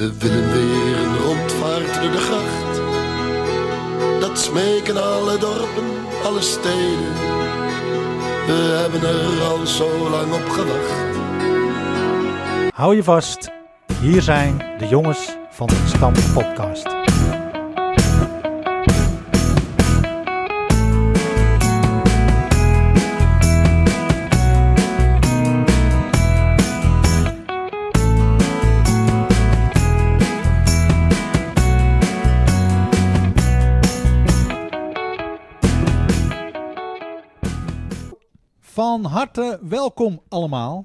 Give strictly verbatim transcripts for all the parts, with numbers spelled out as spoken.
We willen weer een rondvaart door de gracht. Dat smeken alle dorpen, alle steden. We hebben er al zo lang op gewacht. Hou je vast, hier zijn de jongens van de Stam Podcast. Van harte welkom allemaal.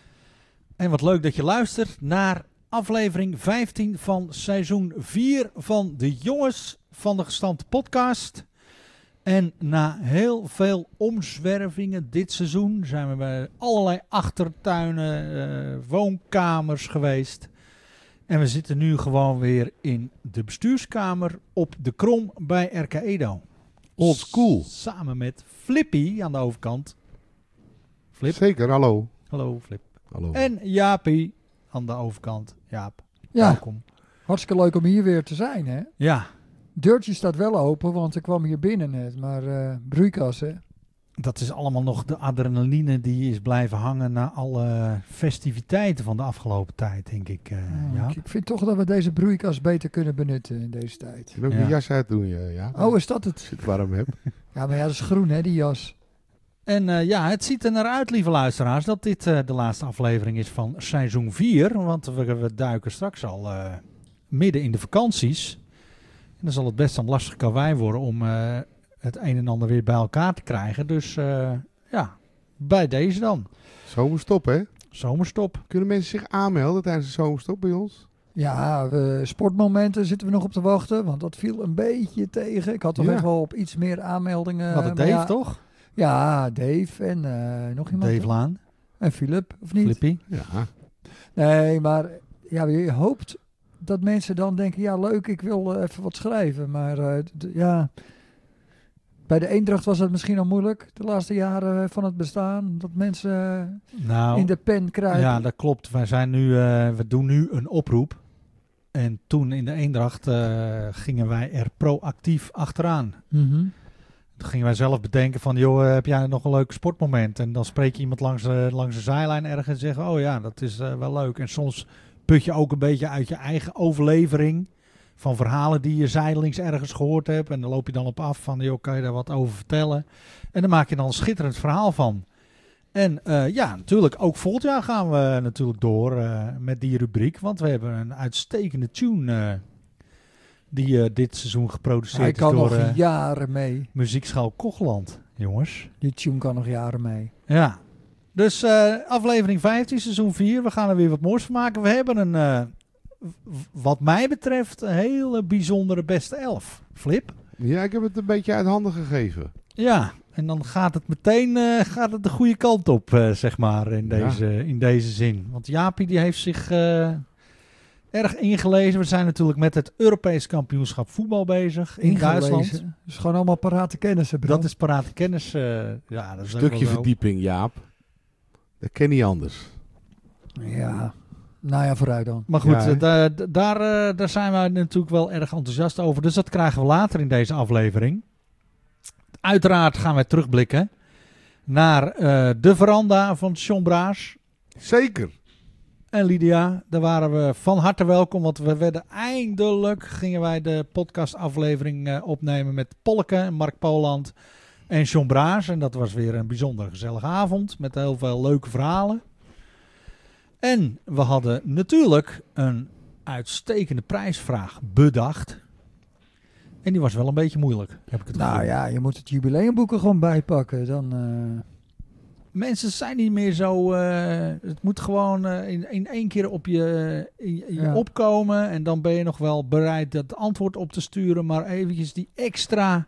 En wat leuk dat je luistert naar aflevering vijftien van seizoen vier van de jongens van de Gestampte Podcast. En na heel veel omzwervingen dit seizoen zijn we bij allerlei achtertuinen, uh, woonkamers geweest. En we zitten nu gewoon weer in de bestuurskamer op de Krom bij R K Edo. Old school. Samen met Flippy aan de overkant. Flip. Zeker, hallo. Hallo Flip. Hallo. En Jaapie aan de overkant. Jaap, Ja, welkom. hartstikke leuk om hier weer te zijn, hè? Ja, Deurtje staat wel open, want ik kwam hier binnen net, maar uh, broeikas, hè? dat is allemaal nog de adrenaline die is blijven hangen na alle festiviteiten van de afgelopen tijd, denk ik. Uh, Oh, Jaap. ik, ik vind toch dat we deze broeikas beter kunnen benutten in deze tijd. Je moet ook Ja. je jas uitdoen, ja. ja. Oh, is dat het? Als je het warm hebt. Ja, maar ja, dat is groen, hè, die jas. En uh, ja, het ziet er naar uit, lieve luisteraars, dat dit uh, de laatste aflevering is van seizoen vier. Want we, we duiken straks al uh, midden in de vakanties. En dan zal het best een lastig karwei worden om uh, het een en ander weer bij elkaar te krijgen. Dus uh, ja, bij deze dan. Zomerstop, hè? Zomerstop. Kunnen mensen zich aanmelden tijdens de zomerstop bij ons? Ja, we, sportmomenten zitten we nog op te wachten, want dat viel een beetje tegen. Ik had toch Ja. echt wel op iets meer aanmeldingen. Wat het maar Dave, ja, toch? Ja, Dave en uh, nog iemand. Dave Laan, En Philip, of niet? Flippy. Ja. Nee, maar ja, je hoopt dat mensen dan denken, ja leuk, ik wil uh, even wat schrijven. Maar uh, d- ja, bij de Eendracht was het misschien al moeilijk, de laatste jaren van het bestaan. Dat mensen uh, Nou, in de pen kruipen. ja, dat klopt. Wij zijn nu, uh, we doen nu een oproep. En toen in de Eendracht uh, gingen wij er proactief achteraan. Mhm. Toen gingen wij zelf bedenken van, joh, uh, heb jij nog een leuk sportmoment? En dan spreek je iemand langs, uh, langs de zijlijn ergens en zeggen, oh ja, dat is uh, wel leuk. En soms put je ook een beetje uit je eigen overlevering van verhalen die je zijdelings ergens gehoord hebt. En dan loop je dan op af van, joh, kan je daar wat over vertellen? En dan maak je dan een schitterend verhaal van. En uh, ja, natuurlijk, ook volgend jaar gaan we natuurlijk door uh, met die rubriek. Want we hebben een uitstekende tune uh, die uh, dit seizoen geproduceerd Hij is kan door nog uh, jaren mee. Muziekschool Kocheland, jongens. Die tune kan nog jaren mee. Ja, dus uh, aflevering vijftien, seizoen vier. We gaan er weer wat moois van maken. We hebben een, uh, w- wat mij betreft, een hele bijzondere beste elf. Flip? Ja, ik heb het een beetje uit handen gegeven. Ja, en dan gaat het meteen uh, gaat het de goede kant op, uh, zeg maar, in deze, Ja. in deze zin. Want Jaapie die heeft zich uh, erg ingelezen. We zijn natuurlijk met het Europees kampioenschap voetbal bezig in Ingelezen. Duitsland. Dat is gewoon allemaal parate kennissen, bro. Dat is parate kennis. Uh, ja, dat is ook Stukje wel zo. verdieping, Jaap. Dat ken niet anders. Ja, nou ja, vooruit dan. Maar goed, Ja, hè? uh, da- da- daar, uh, daar zijn wij natuurlijk wel erg enthousiast over. Dus dat krijgen we later in deze aflevering. Uiteraard gaan wij terugblikken naar uh, de veranda van John Braas Zeker. en Lydia. Daar waren we van harte welkom, want we werden eindelijk, gingen wij de podcastaflevering uh, opnemen met Polke, Mark Poland en John Braas. En dat was weer een bijzonder gezellige avond met heel veel leuke verhalen. En we hadden natuurlijk een uitstekende prijsvraag bedacht. En die was wel een beetje moeilijk, heb ik het gevoel. Nou ja, je moet het jubileumboek er gewoon bijpakken. Dan, uh... Mensen zijn niet meer zo... Uh, het moet gewoon uh, in, in één keer op je, in, in je Ja. opkomen. En dan ben je nog wel bereid dat antwoord op te sturen. Maar eventjes die extra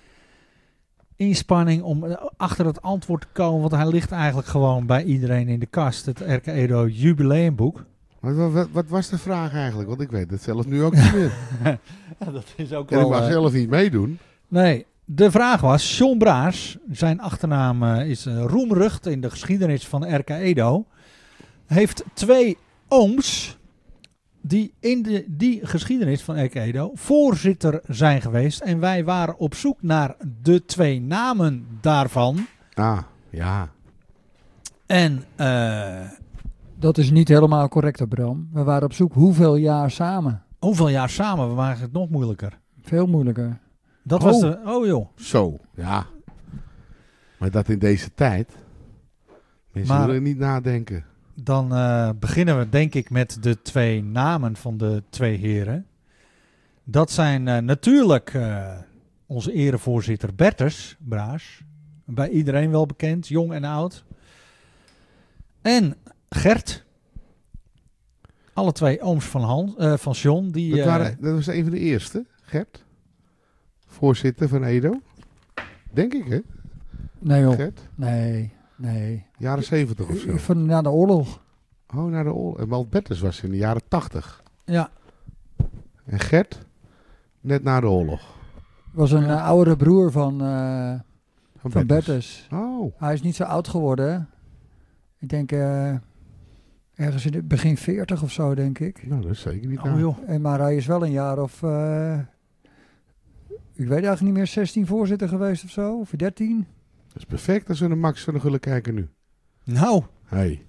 inspanning om uh, achter het antwoord te komen. Want hij ligt eigenlijk gewoon bij iedereen in de kast. Het R K Edo jubileumboek. Wat, wat, wat, wat was de vraag eigenlijk? Want ik weet het zelf nu ook niet meer. Ja, dat is ook En ik wel... mag uh, zelf niet meedoen. Nee, de vraag was, John Braas, zijn achternaam uh, is uh, roemrucht in de geschiedenis van R K Edo, heeft twee ooms die in de, die geschiedenis van Ekke Edo voorzitter zijn geweest. En wij waren op zoek naar de twee namen daarvan. Ah, ja. En uh, Dat is niet helemaal correct, Bram. We waren op zoek hoeveel jaar samen. hoeveel jaar samen? We waren het nog moeilijker. Veel moeilijker. Dat Oh. was de... Oh joh. Zo, ja. Maar dat in deze tijd. Mensen Maar- willen niet nadenken. Dan uh, beginnen we denk ik met de twee namen van de twee heren. Dat zijn uh, natuurlijk uh, onze erevoorzitter Bertus Braas. Bij iedereen wel bekend, jong en oud. En Gert. Alle twee ooms van, Han, uh, van John. Die, Dat, uh, waren, dat was een van de eerste, Gert. Voorzitter van Edo. Denk ik, hè? Nee joh. Gert? Nee, nee. Jaren zeventig of zo. Van na de oorlog. Oh, naar de oorlog. En Walt Bertus was in de jaren tachtig. ja, En Gert, net na de oorlog. Was een uh, oudere broer van, uh, Van, van Bertus. Bertus. Oh, Hij is niet zo oud geworden. Hè? Ik denk uh, ergens in het begin veertig of zo, denk ik. nou, dat is zeker niet oh aan. joh. En maar hij is wel een jaar of... Uh, ik weet eigenlijk niet meer, zestien voorzitter geweest of zo. Of dertien. Dat is perfect als we naar Max van de Gulle kijken nu. Nou, Hey.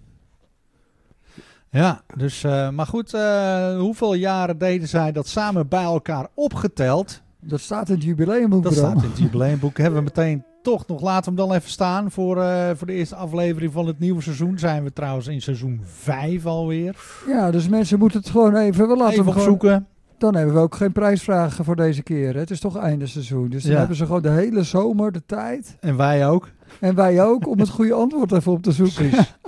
ja. Dus, uh, maar goed, uh, hoeveel jaren deden zij dat samen bij elkaar opgeteld? Dat staat in het jubileumboek, Dat Bram. staat in het jubileumboek. Hebben we meteen toch nog, laten we hem dan even staan voor, uh, voor de eerste aflevering van het nieuwe seizoen. Zijn we trouwens in seizoen vijf alweer. Ja, dus mensen moeten het gewoon even... We laten Even hem gewoon, opzoeken. dan hebben we ook geen prijsvragen voor deze keer. Hè? Het is toch einde seizoen. Dus dan Ja. hebben ze gewoon de hele zomer de tijd. En wij ook. En wij ook, om het goede antwoord even op te zoeken.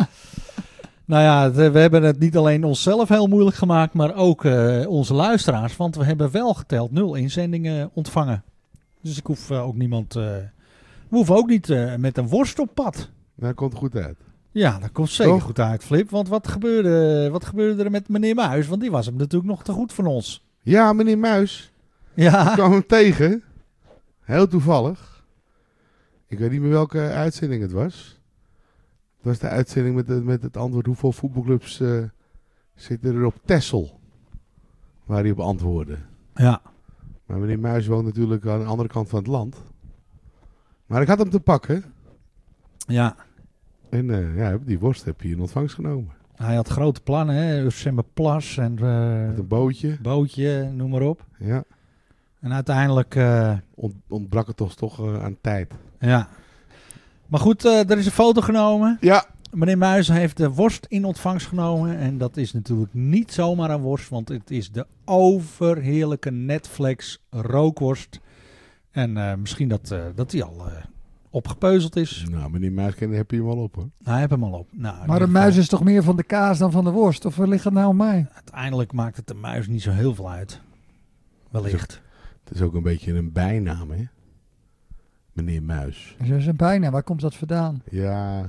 Nou ja, het- we hebben het niet alleen onszelf heel moeilijk gemaakt, maar ook uh, onze luisteraars. Want we hebben wel geteld nul inzendingen ontvangen. Dus ik hoef uh, ook niemand... Uh, we hoeven ook niet uh, met een worst op pad. Dat komt goed uit. Ja, dat komt zeker Toch? goed uit, Flip. Want wat gebeurde, wat gebeurde er met meneer Muis? Want die was hem natuurlijk nog te goed van ons. Ja, meneer Muis. Ik Ja, kwam hem tegen. Heel toevallig. Ik weet niet meer welke uitzending het was. Het was de uitzending met, de, met het antwoord hoeveel voetbalclubs uh, zitten er op Texel. Waar hij op antwoordde. ja. Maar meneer Muis woont natuurlijk aan de andere kant van het land. Maar ik had hem te pakken. ja. En uh, ja, die worst heb je in ontvangst genomen. Hij had grote plannen, hè. Ursember Plas en uh, Met een bootje. bootje, noem maar op. Ja. En uiteindelijk... Uh, Ont, ontbrak het toch, toch uh, aan tijd. Ja. Maar goed, uh, er is een foto genomen. Ja. Meneer Muis heeft de worst in ontvangst genomen. En dat is natuurlijk niet zomaar een worst, want het is de overheerlijke Netflix rookworst. En uh, misschien dat, uh, dat die al uh, opgepeuzeld is. Nou, meneer Muis, heb je hem al op hoor. Hij heeft hem al op. Nou, in Maar ieder de geval, muis is toch meer van de kaas dan van de worst? Of waar ligt het nou aan mij? Uiteindelijk maakt het de muis niet zo heel veel uit. Wellicht. Het is ook een beetje een bijnaam, hè? Meneer Muis. Dat is een bijna. Waar komt dat vandaan? Ja.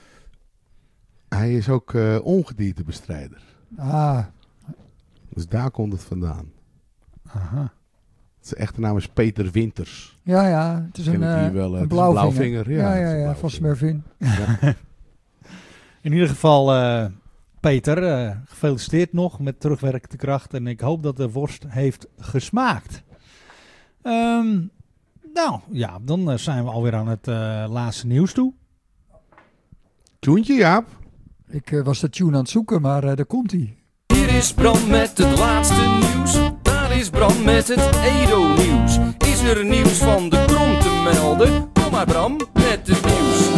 Hij is ook uh, ongediertebestrijder. Ah, Dus daar komt het vandaan. Aha. Zijn echte naam is Peter Winters. ja, ja. Het is Ken een, het hier uh, wel, uh, een het is een blauwvinger. blauwvinger, ja, Ja, het ja, is een ja, van blauwvinger. Smurfin. Ja. In ieder geval, uh, Peter, uh, gefeliciteerd nog met terugwerkende kracht. En ik hoop dat de worst heeft gesmaakt. Um, nou, ja, dan uh, zijn we alweer aan het uh, laatste nieuws toe. Tjoentje, Jaap. Ik uh, was de tune aan het zoeken, maar uh, daar komt hij. Hier is Bram met het laatste nieuws. Daar is Bram met het Edo-nieuws. Is er nieuws van de Krom te melden? Kom maar Bram met het nieuws.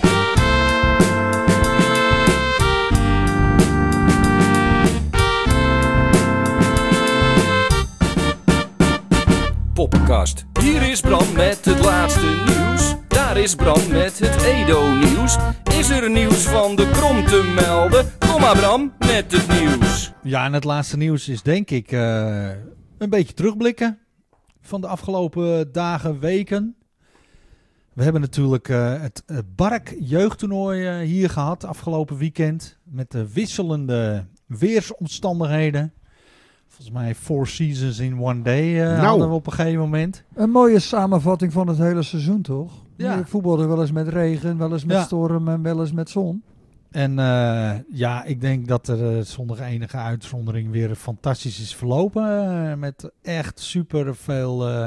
Poppenkast. Hier is Bram met het laatste nieuws. Daar is Bram met het Edo-nieuws. Is er nieuws van de Krom te melden? Kom maar Bram met het nieuws. Ja, en het laatste nieuws is denk ik uh, een beetje terugblikken van de afgelopen dagen, weken. We hebben natuurlijk uh, het uh, Bark jeugdtoernooi uh, hier gehad afgelopen weekend. Met de wisselende weersomstandigheden. Volgens mij four seasons in one day uh, Nou. hadden we op een gegeven moment. Een mooie samenvatting van het hele seizoen, toch? Ja. Je voetbalde wel eens met regen, wel eens met Ja. storm en wel eens met zon. En uh, ja, ik denk dat er uh, zonder enige uitzondering weer fantastisch is verlopen. Uh, met echt super veel uh,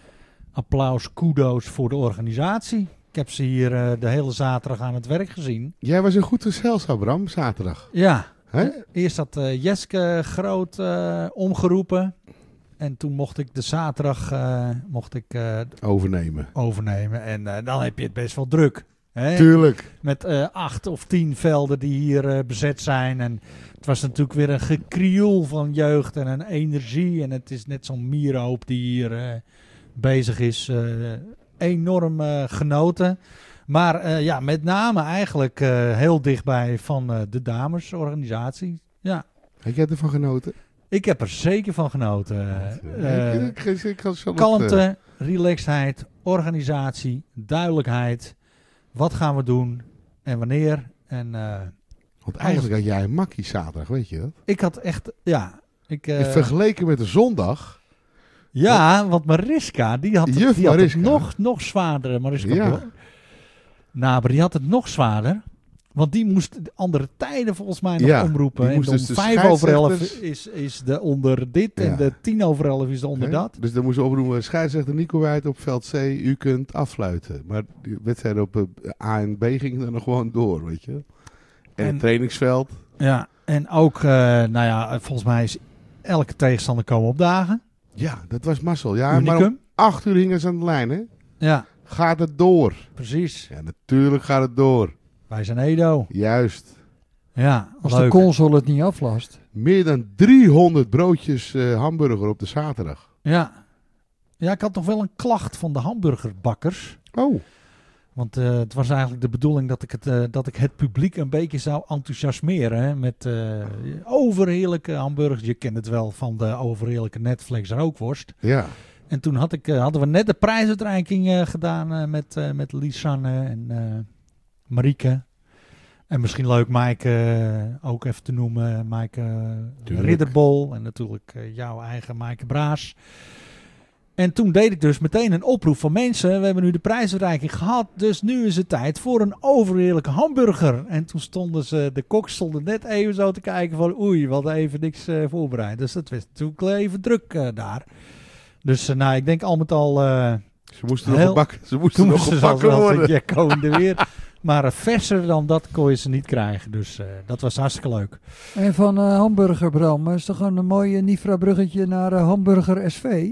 applaus, kudo's voor de organisatie. Ik heb ze hier uh, de hele zaterdag aan het werk gezien. Jij was een goed gezelschap, Bram, zaterdag. Ja, Hè? uh, eerst had uh, Jeske Groot uh, omgeroepen. En toen mocht ik de zaterdag uh, mocht ik, uh, Overnemen. overnemen. En uh, dan heb je het best wel druk. Hè? Tuurlijk. Met uh, acht of tien velden die hier uh, bezet zijn. En het was natuurlijk weer een gekrioel van jeugd en een energie. En het is net zo'n mierenhoop die hier uh, bezig is. Uh, enorm uh, genoten. Maar uh, ja, met name eigenlijk uh, heel dichtbij van uh, de damesorganisatie. Ja. Heb jij ervan genoten? Ik heb er zeker van genoten. Uh, ik, ik, ik, ik had kalmte, relaxedheid, organisatie, duidelijkheid. Wat gaan we doen en wanneer? En, uh, Want eigenlijk had jij een makkie zaterdag, weet je dat? ik had echt, ja. Ik, uh, vergeleken met de zondag. Ja, want Mariska, die had, Juf die had Mariska. het nog, nog zwaarder. Mariska Ja. Blok. Nou, maar die had het nog zwaarder. Want die moest de andere tijden volgens mij nog Ja, omroepen. die En moest om dus de vijf over elf scheidsrechters- is, is de onder dit Ja. en de tien over elf is de onder Hè? dat. Dus dan moest je oproepen, scheidsrechter Nico Wijd op veld C, u kunt afsluiten. Maar die wedstrijden op uh, A en B gingen dan nog gewoon door, weet je. En, En- het trainingsveld. Ja, en ook, uh, nou ja, volgens mij is elke tegenstander komen opdagen. Ja, dat was Marcel. Ja, maar Unicum. om acht uur hingen ze aan de lijn, hè. Ja, Gaat het door? precies. Ja, natuurlijk gaat het door. Wij zijn Edo. Juist. Ja, Als leuk. de console het niet aflast. Meer dan driehonderd broodjes uh, hamburger op de zaterdag. Ja. Ja, ik had nog wel een klacht van de hamburgerbakkers. Oh. Want uh, het was eigenlijk de bedoeling dat ik het, uh, dat ik het publiek een beetje zou enthousiasmeren. Hè, met uh, overheerlijke hamburgers. Je kent het wel van de overheerlijke Netflix rookworst. Ja. En toen had ik, uh, hadden we net de prijsuitreiking uh, gedaan uh, met, uh, met Lisanne en uh, Marieke. En misschien leuk Maaike uh, ook even te noemen. Maaike uh, Ridderbol en natuurlijk uh, jouw eigen Maaike Braas. En toen deed ik dus meteen een oproep van mensen. We hebben nu de prijsuitreiking gehad. Dus nu is het tijd voor een overheerlijke hamburger. En toen stonden ze, de koks stonden net even zo te kijken van oei, we hadden even niks uh, voorbereid. Dus dat was natuurlijk even druk uh, daar. Dus uh, nou, ik denk al met al... Uh, Ze moesten heel, nog gebakken, ze moesten toen nog ze gebakken worden. Ja, komende weer. Maar uh, verser dan dat kon je ze niet krijgen. Dus uh, dat was hartstikke leuk. En van uh, Hamburger, Bram, is toch een mooie Nifra-bruggetje naar uh, Hamburger S V?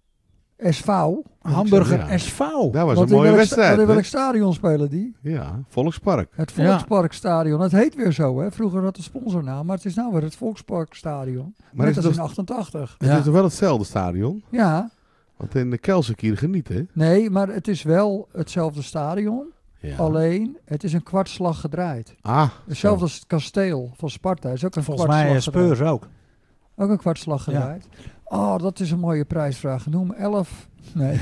S V? Hamburger ja. S V. Dat was Want een in mooie welk wedstrijd. sta- In hè? welk stadion spelen die? Ja, Volkspark. Het Volksparkstadion. Het heet weer zo, hè? Vroeger had de sponsornaam, maar het is nou weer het Volksparkstadion. Maar Net is als het, in nog, achtentachtig. het Ja. is toch wel hetzelfde stadion? Ja, Want in de Kelsekier genieten, hè? nee, maar het is wel hetzelfde stadion. Ja. Alleen, het is een kwartslag gedraaid. Ah, Hetzelfde zo. als het kasteel van Sparta. Is ook een Volgens mij uh, kwartslag gedraaid. Speurs ook. Ook een kwartslag gedraaid. Oh, dat is een mooie prijsvraag. Noem elf. Nee.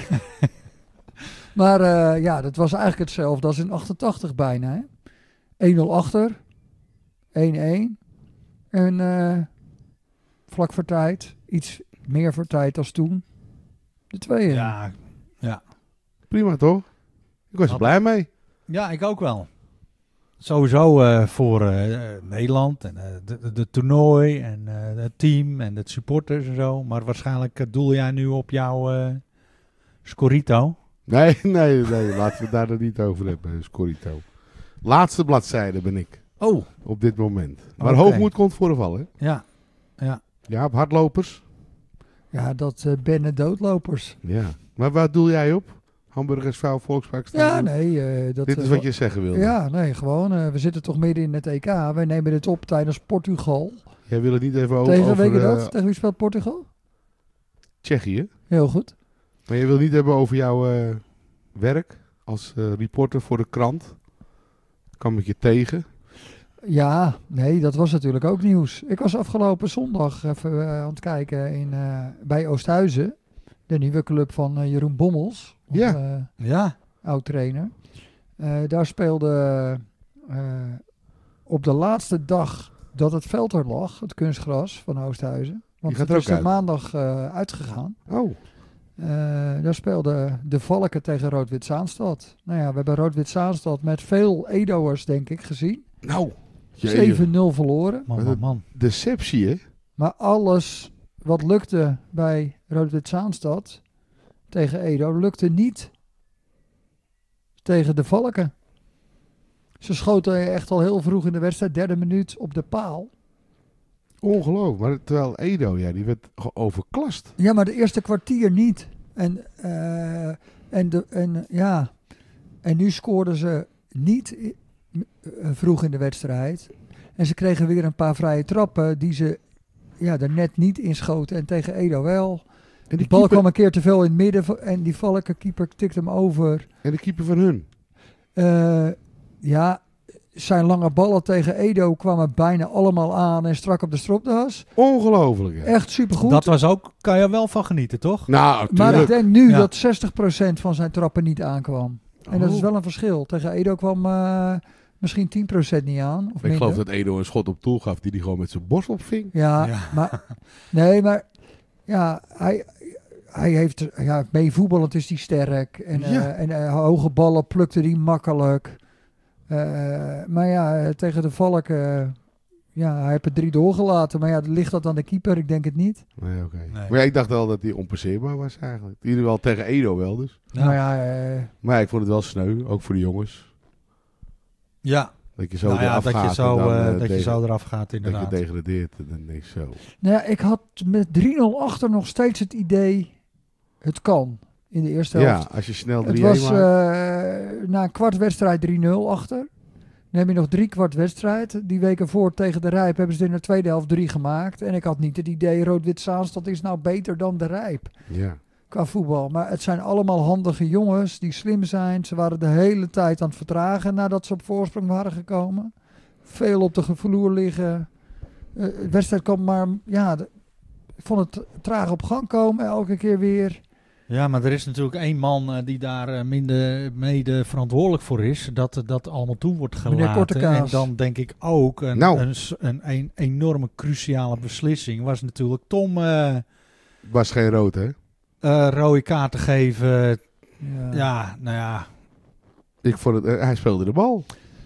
maar uh, ja, dat was eigenlijk hetzelfde als in achtentachtig bijna. Hè? één nul achter. één-één. En uh, vlak voor tijd. Iets meer voor tijd als toen. De tweeën. Ja, Prima toch? Ik was er Wat- blij mee. ja, ik ook wel. Sowieso uh, voor uh, Nederland en uh, de, de, de toernooi en uh, het team en de supporters en zo. Maar waarschijnlijk uh, doel jij nu op jouw uh, Scorito. Nee, nee, nee. Laten we het daar dan niet over hebben, Scorito. Laatste bladzijde ben ik. Oh, Op dit moment. Maar Oké. hoogmoed komt voor de val, hè? ja. Ja. Ja, op hardlopers. Ja, dat uh, bennen doodlopers. Ja. Maar waar doel jij op? Hamburgers, vrouw, Volkspark. Ja, nee. Uh, dat, Dit is uh, wat je zeggen wilde. Ja, nee, gewoon. Uh, we zitten toch midden in het E K. Wij nemen dit op tijdens Portugal. Jij wil het niet even over, Tegen, over weet je eh, dat? Tegen wie speelt Portugal? Tsjechië. Heel goed. Maar je wil niet hebben over jouw uh, werk als uh, reporter voor de krant. Kan met je tegen. Ja, nee, dat was natuurlijk ook nieuws. Ik was afgelopen zondag even uh, aan het kijken in, uh, bij Oosthuizen. De nieuwe club van uh, Jeroen Bommels. onze, Ja. uh, Ja. oud-trainer. Uh, daar speelde uh, op de laatste dag dat het veld er lag, het kunstgras van Oosthuizen. Want gaat het er is ook er uit. maandag uh, uitgegaan. Oh. Uh, daar speelde de Valken tegen Rood-Wit Zaanstad. Nou ja, we hebben Rood-Wit Zaanstad met veel Edo'ers, denk ik, gezien. Nou. Jeetje. zeven nul verloren. Man, man, man. Deceptie, hè? Maar alles wat lukte bij Rood-Wit Zaanstad tegen Edo, lukte niet tegen de Valken. Ze schoten echt al heel vroeg in de wedstrijd, derde minuut op de paal. Ongelooflijk. Maar terwijl Edo, ja, die werd gewoon overklast. Ja, maar de eerste kwartier niet. En, uh, en, de, en, ja. en nu scoorden ze niet uh, vroeg in de wedstrijd. En ze kregen weer een paar vrije trappen die ze ja, er net niet inschoten. En tegen Edo wel. En Die bal kwam een keer te veel in het midden en die Valkenkeeper tikte hem over. En de keeper van hun. Uh, ja, zijn lange ballen tegen Edo kwamen bijna allemaal aan en strak op de stropdas. Ongelooflijk, hè? Echt supergoed. Dat was ook, kan je wel van genieten, toch? Nou, maar ik tuurlijk. denk nu Ja. dat zestig procent van zijn trappen niet aankwam. En dat Oh. is wel een verschil. Tegen Edo kwam uh, misschien tien procent niet aan. Of Ik minder. geloof dat Edo een schot op doel gaf die hij gewoon met zijn borst opving. Ja, Ja. maar... Nee, maar... Ja, hij... Hij heeft... Ja, meevoetballend is hij sterk. En, uh, Ja. en uh, hoge ballen plukte hij makkelijk. Uh, maar ja, uh, tegen de Valken... Uh, ja, hij heeft er drie doorgelaten. Maar ja, ligt dat aan de keeper? Ik denk het niet. Nee, oké. Nee. Maar ja, ik dacht wel dat hij onpasseerbaar was eigenlijk. In ieder geval tegen Edo wel dus. Ja. Maar ja... Uh, Maar ja, ik vond het wel sneu, ook voor de jongens. Ja, Dat je zo nou ja, eraf dat, gaat je zo, en dan, uh, eh, dat je degen- zo eraf gaat dat je inderdaad. degradeert en dan denk ik zo. Nou ja, ik had met drie nul achter nog steeds het idee... Het kan. In de eerste helft. Ja, als je snel Het drie een was maakt. uh, na een kwart wedstrijd drie nul achter. Dan heb je nog drie kwart wedstrijd. Die weken voor tegen de Rijp hebben ze in de tweede helft drie gemaakt. En ik had niet het idee, Rood-Wit Zaanstad is nou beter dan de Rijp. Ja. Qua voetbal. Maar het zijn allemaal handige jongens die slim zijn. Ze waren de hele tijd aan het vertragen nadat ze op voorsprong waren gekomen. Veel op de vloer liggen. Uh, de wedstrijd kwam maar... Ja, de, ik vond het traag op gang komen elke keer weer. Ja, maar er is natuurlijk één man uh, die daar uh, minder mede verantwoordelijk voor is. Dat uh, dat allemaal toe wordt Meneer gelaten. Kortekaas. En dan denk ik ook een, Nou. een, s- een, een enorme cruciale beslissing was natuurlijk Tom uh, Was geen rood, hè? uh, rode kaart te geven. Ja. Ja, nou ja. Ik vond het, eh, hij speelde de bal.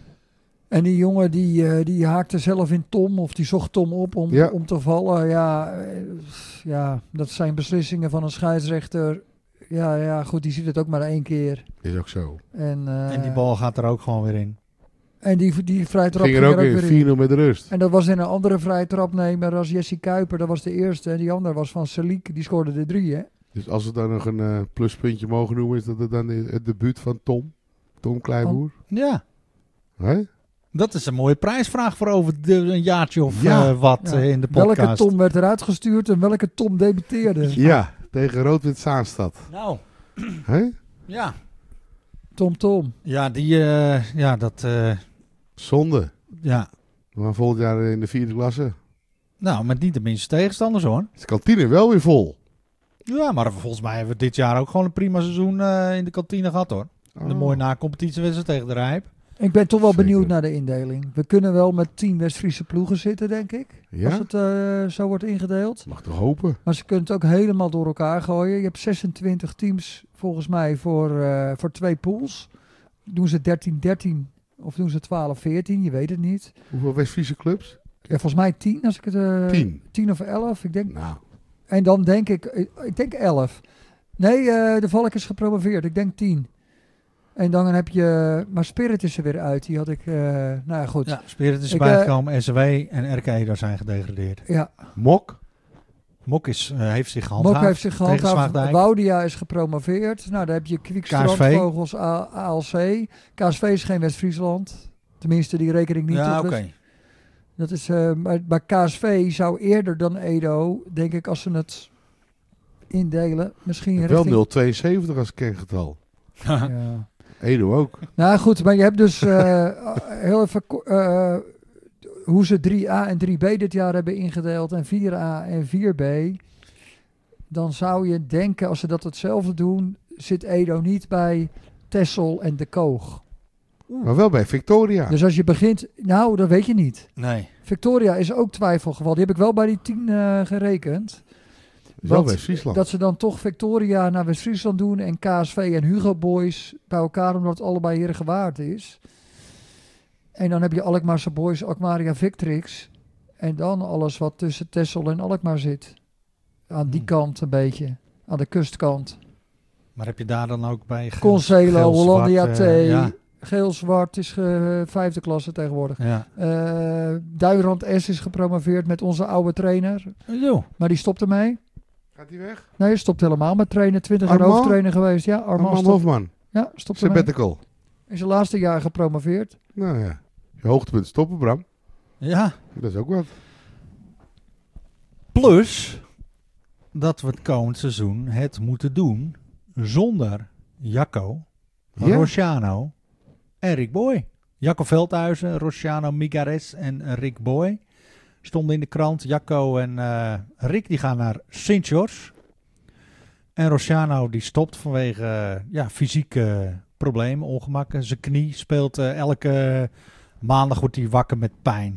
En die jongen die, uh, die haakte zelf in Tom, of die zocht Tom op om, Ja. om te vallen. Ja, eh, ja, dat zijn beslissingen van een scheidsrechter. Ja, ja, goed, die ziet het ook maar één keer. Is ook zo. En, uh, En die bal gaat er ook gewoon weer in. En die, die vrije trap Ging er ook in, weer in. vier nul met de rust. En dat was in een andere vrije trapnemer als Jesse Kuiper. Dat was de eerste. En die andere was van Salik. Die scoorde de drie, hè? Dus als we dan nog een eh, pluspuntje mogen noemen, is dat het dan het debuut van Tom. Tom Kleiboer. Ja, Hè? dat is een mooie prijsvraag voor over de, een jaartje of Ja. uh, wat Ja. uh, in de Welke podcast. Tom werd eruit gestuurd en welke Tom debuteerde? Ja, tegen Rood-Wit Zaanstad. Nou, Hè? ja. Tom Tom. Ja, die, uh, ja, dat, uh, Zonde. ja. Maar volgend jaar in de vierde klasse. Nou, met niet de minste tegenstanders hoor. Is de kantine wel weer vol. Ja, maar volgens mij hebben we dit jaar ook gewoon een prima seizoen uh, in de kantine gehad hoor. Oh. Een mooie na-competitiewedstrijd tegen de Rijp. Ik ben toch wel Zeker. benieuwd naar de indeling. We kunnen wel met tien West-Friese ploegen zitten, denk ik. Ja? Als het uh, zo wordt ingedeeld. Mag toch hopen. Maar ze kunnen het ook helemaal door elkaar gooien. Je hebt zesentwintig teams volgens mij voor, uh, voor twee pools. Doen ze dertien dertien of doen ze twaalf veertien? Je weet het niet. Hoeveel West-Friese clubs? Ja, volgens mij tien als ik het... Uh, Tien. tien of elf. Ik denk, Nou, en dan denk ik... Ik denk elf. Nee, uh, de Valk is gepromoveerd. Ik denk tien. En dan heb je... Maar Spirit is er weer uit. Die had ik... Uh, nou ja, goed. Ja, Spirit is Ik, erbij uh, gekomen. S W en R K E daar zijn gedegradeerd. Ja, Mok. Mok is, uh, heeft zich gehandhaafd. Mok heeft zich tegen gehandhaafd. Zwaagdijk. Woudia is gepromoveerd. Nou, daar heb je Kwiek K S V. Strandvogels, A- ALC. K S V is geen West-Friesland. Tenminste, die rekening niet. Ja, tot oké. West- Dat is, uh, maar, maar K S V zou eerder dan Edo, denk ik, als ze het indelen, misschien Wel richting... nul komma tweeënzeventig als kengetal. Ja. Edo ook. Nou goed, maar je hebt dus uh, heel even ko- uh, hoe ze drie A en drie B dit jaar hebben ingedeeld en vier A en vier B. Dan zou je denken, als ze dat hetzelfde doen, zit Edo niet bij Texel en De Koog. Maar wel bij Victoria. Dus als je begint, nou dat weet je niet. Nee. Victoria is ook twijfelgeval. Die heb ik wel bij die tien uh, gerekend. is wel want West-Friesland. Dat ze dan toch Victoria naar West-Friesland doen en K S V en Hugo Boys bij elkaar, omdat het allebei Heergewaard is. En dan heb je Alkmaarse Boys, Alkmaria Victrix. En dan alles wat tussen Texel en Alkmaar zit. Aan die Hmm. kant een beetje. Aan de kustkant. Maar heb je daar dan ook bij... geel- Concelo, geel, zwart, Hollandia eh, T. ja, Geel-zwart is uh, vijfde klasse tegenwoordig. ja. Uh, Duinrand S is gepromoveerd met onze oude trainer. Zo. Maar die stopt ermee. Gaat hij weg? Nee, hij stopt helemaal met trainen. twintig jaar Armand? hoofdtrainer geweest. Ja, Armand Armand stopt. Hofman. Ja, stopt ermee. Sabbatical. In zijn laatste jaar gepromoveerd. Nou ja. Je hoogtepunt stoppen, Bram. Ja. Dat is ook wat. Plus dat we het komend seizoen het moeten doen zonder Jacco, Ja. Rosciano en Rick Boy. Jacco Veldhuizen, Rosciano Migares en Rick Boy stonden in de krant. Jacco en uh, Rick die gaan naar Sint-George. En Rosciano die stopt vanwege uh, ja, fysieke problemen, ongemakken. Zijn knie speelt uh, elke maandag wordt hij wakker met pijn.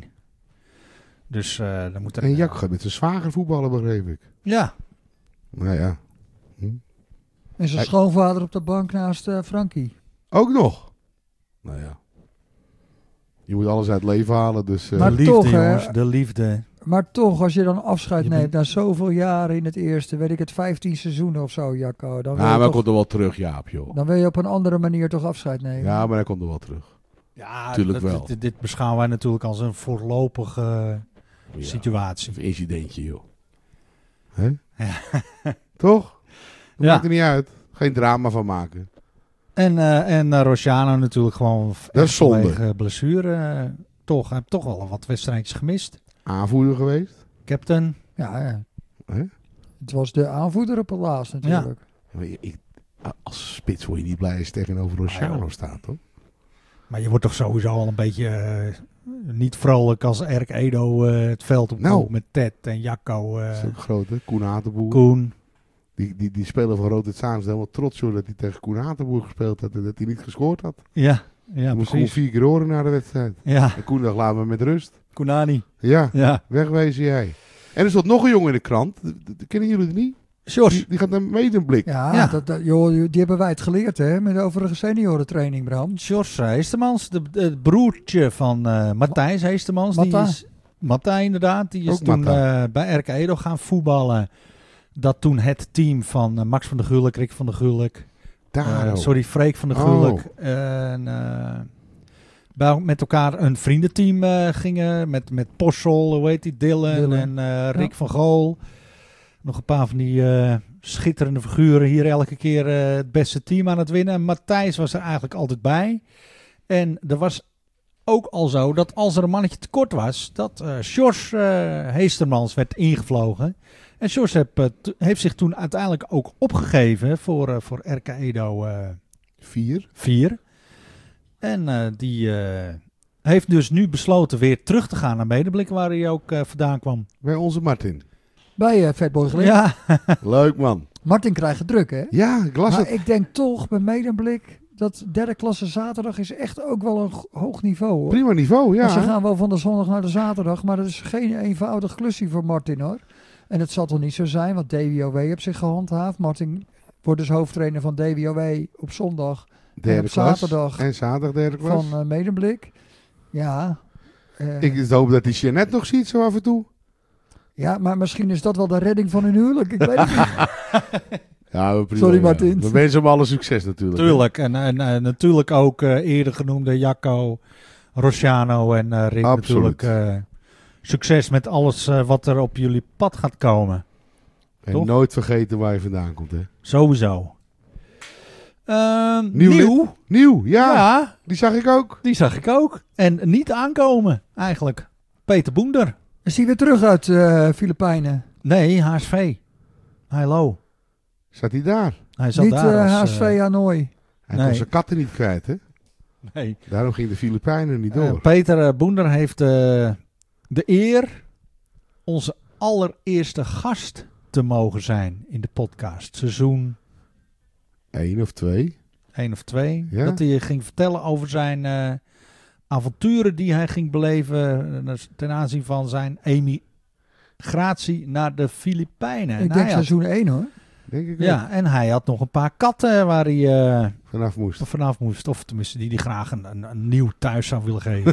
Dus uh, dan moet er... En Jacco gaat met zijn zwager voetballen, begreep ik. Ja. Nou ja. Hm. En zijn Hij- schoonvader op de bank naast uh, Frankie. Ook nog. Nou ja. Je moet alles uit het leven halen, dus... eh, Maar de liefde, toch, hè, jongens. De liefde. Maar toch, als je dan afscheid Je neemt bent- na zoveel jaren in het eerste, weet ik het, vijftien seizoenen of zo, Jacco. Dan wil, ja, je maar hij toch, komt er wel terug, Jaap, joh. dan wil je op een andere manier toch afscheid nemen. Ja, maar hij komt er wel terug. Ja, Tuurlijk dat- wel. Dit, dit beschouwen wij natuurlijk als een voorlopige Ja. situatie. Of incidentje, joh. Hè? Ja. Toch? Dat Ja. maakt er niet uit. Geen drama van maken. En, uh, en uh, Rosciano natuurlijk gewoon v- Dat is echt zonde. vanwege blessure. Uh, toch, hij heeft toch wel wat wedstrijdjes gemist. Aanvoerder geweest. Captain. Ja, ja. Hè? Het was de aanvoerder op het laatst natuurlijk. Maar ik- ik- als spits word je niet blij als je tegenover Rosciano Ah, joh. staat, hoor. Maar je wordt toch sowieso al een beetje uh, niet vrolijk als Erk Edo uh, het veld op Nou. met Ted en Jacco, uh, Dat is ook groot, hè? Koen Hatenboer. Koen. Die, die, die speler van Rood Zaan is helemaal trots, hoor, dat hij tegen Koen Hatenboer gespeeld had en dat hij niet gescoord had. Ja, ja Hij moest gewoon precies. vier keer horen na de wedstrijd. Ja, En Koen dacht, laat me met rust. Koenani. Ja, Ja. wegwezen jij. En er stond nog een jongen in de krant. D- d- Kennen jullie het niet? Sjors. Die, die gaat naar Medemblik. Ja, Ja. Dat, dat, joh, die hebben wij het geleerd, hè, met de overige seniorentraining, Bram. Sjors Heestemans, de, de- het broertje van uh, Matthijs Heestemans. Die Matta. is, Matta inderdaad, die is Ook toen Matta. uh, bij R K Edo gaan voetballen. Dat toen het team van uh, Max van der Gulik, Rick van der Gulik, Daar, uh, oh. sorry, Freek van der Oh. Gulik, en, uh, bij, met elkaar een vriendenteam uh, gingen. Met, met Possel, hoe heet die, Dylan, Dylan. en uh, Rick Ja. van Gool. Nog een paar van die uh, schitterende figuren hier elke keer uh, het beste team aan het winnen. Matthijs was er eigenlijk altijd bij. En er was ook al zo dat als er een mannetje tekort was, dat uh, Sjors uh, Heestermans werd ingevlogen. En Sjors heb, uh, t- heeft zich toen uiteindelijk ook opgegeven voor, uh, voor R K Edo uh, Vier. vier. En uh, die uh, heeft dus nu besloten weer terug te gaan naar Medemblik, waar hij ook uh, vandaan kwam. Bij onze Martin. Bij uh, Fatboy Glik. Ja, Leuk, man. Martin krijgt het druk, hè? Ja, ik las Maar het. ik denk toch bij Medemblik dat derde klasse zaterdag is echt ook wel een g- hoog niveau, hoor. Prima niveau, ja. Want ze gaan wel van de zondag naar de zaterdag, maar dat is geen eenvoudig klusje voor Martin, hoor. En het zal toch niet zo zijn, want D W O W heeft zich gehandhaafd. Martin wordt dus hoofdtrainer van D W O W op zondag Derde en op klas. zaterdag En zaterdag derde klas. van uh, Medemblik. Ja. uh, Ik is hoop dat die Jeannette nog ziet zo af en toe. ja, maar misschien is dat wel de redding van hun huwelijk. Ik weet het niet. Ja, prima, Sorry, ja. Martin. We wensen hem alle succes natuurlijk. tuurlijk. En, en uh, natuurlijk ook uh, eerder genoemde Jacco, Rosciano en uh, Rick Absoluut. natuurlijk. Uh, succes met alles uh, wat er op jullie pad gaat komen. En Toch? nooit vergeten waar je vandaan komt, hè. Sowieso. Uh, Nieuw nieuw. Nieuw, ja, Ja, Die zag ik ook. die zag ik ook. En niet aankomen, eigenlijk. Peter Boender. Is hij weer terug uit uh, Filipijnen? Nee, H S V. Hallo. Zat hij daar? Hij zat Niet daar uh, als, H S V uh, Hanoi. Hij Nee. kon zijn katten niet kwijt, hè. nee. Daarom ging de Filipijnen niet Uh, door. Peter uh, Boender heeft uh, de eer onze allereerste gast te mogen zijn in de podcast. Seizoen Eén of twee. één of twee. Ja. Dat hij ging vertellen over zijn uh, avonturen die hij ging beleven uh, ten aanzien van zijn emigratie naar de Filipijnen. Ik En denk hij had- seizoen één, hoor. denk ik. Ja, en hij had nog een paar katten waar hij uh, vanaf moest. vanaf moest. Of tenminste, die hij graag een, een, een nieuw thuis zou willen geven.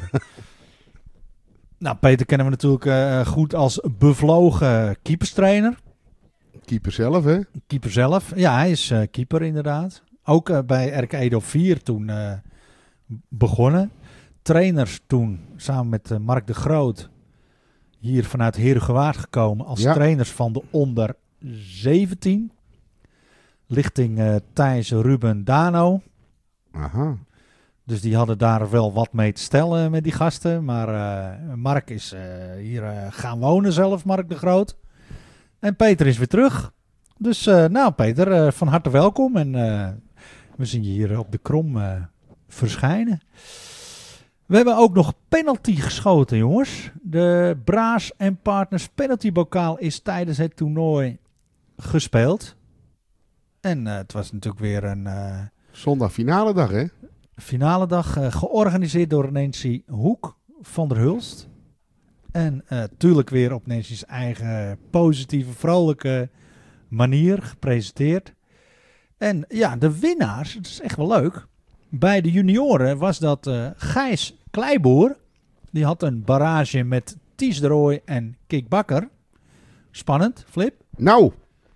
Nou, Peter kennen we natuurlijk uh, goed als bevlogen keeperstrainer. Keeper zelf, hè? Keeper zelf. Ja, hij is uh, keeper inderdaad. Ook uh, bij R K Edo vier toen uh, begonnen. Trainers toen samen met uh, Mark de Groot hier vanuit Herugewaard gekomen als ja. trainers van de onder zeventien. Lichting uh, Thijs, Ruben, Dano. Aha. Dus die hadden daar wel wat mee te stellen met die gasten. Maar uh, Mark is uh, hier uh, gaan wonen zelf, Mark de Groot. En Peter is weer terug. Dus uh, nou Peter, uh, van harte welkom. En uh, we zien je hier op de Krom uh, verschijnen. We hebben ook nog penalty geschoten, jongens. De Braas en Partners penaltybokaal is tijdens het toernooi gespeeld. En uh, het was natuurlijk weer een uh, zondag finale dag, hè? Finale dag, uh, georganiseerd door Nancy Hoek van der Hulst. En natuurlijk uh, weer op Nancy's eigen positieve, vrolijke manier gepresenteerd. En ja, de winnaars, het is echt wel leuk. Bij de junioren was dat uh, Gijs Kleiboer. Die had een barrage met Ties de Rooij en Kik Bakker. Spannend, Flip. Nou.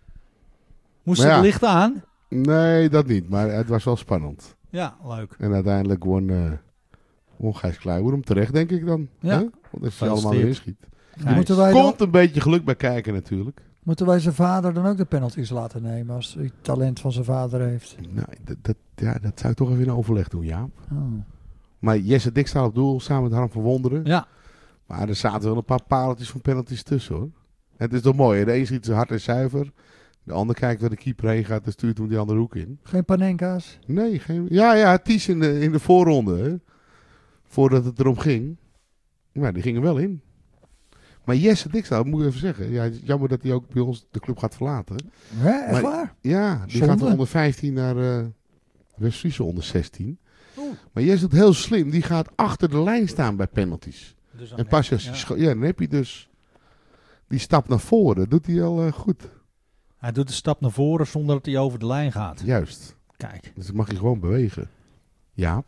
Moest ja. het licht aan? Nee, dat niet. Maar het was wel spannend. Ja, leuk. En uiteindelijk won, uh, won Gijs Kleiboer hem terecht, denk ik dan. Ja. Huh? Want als hij allemaal weer inschiet. Moeten wij Komt dan, een beetje geluk bij kijken natuurlijk. moeten wij zijn vader dan ook de penalties laten nemen als hij talent van zijn vader heeft? Nou, dat, dat, ja, dat zou ik toch even in overleg doen, Jaap. Oh. Maar Jesse Dik staat op doel, samen met Harm van Wonderen. Ja. Maar er zaten wel een paar pareltjes van penalties tussen, hoor. Het is toch mooi, hè? De een schiet zo hard en zuiver. De ander kijkt waar de keeper heen gaat en stuurt hem die andere hoek in. Geen panenka's? Nee, geen... Ja, ja, Ties in de, in de voorronde, hè? Voordat het erom ging. Maar die gingen wel in. Maar Jesse Dikstaal, moet ik even zeggen. Ja, jammer dat hij ook bij ons de club gaat verlaten. Ja, echt Maar, waar? Ja, die Zonde. gaat van onder vijftien naar uh, West-Friese onder zestien. Oeh. Maar Jesse doet heel slim. Die gaat achter de lijn staan bij penalties. Dus en pas als ja. je scho- ja, dan heb je dus die stap naar voren. Dat doet hij al uh, goed. Hij doet de stap naar voren zonder dat hij over de lijn gaat. Juist. Kijk. Dus dan mag je gewoon bewegen. Jaap.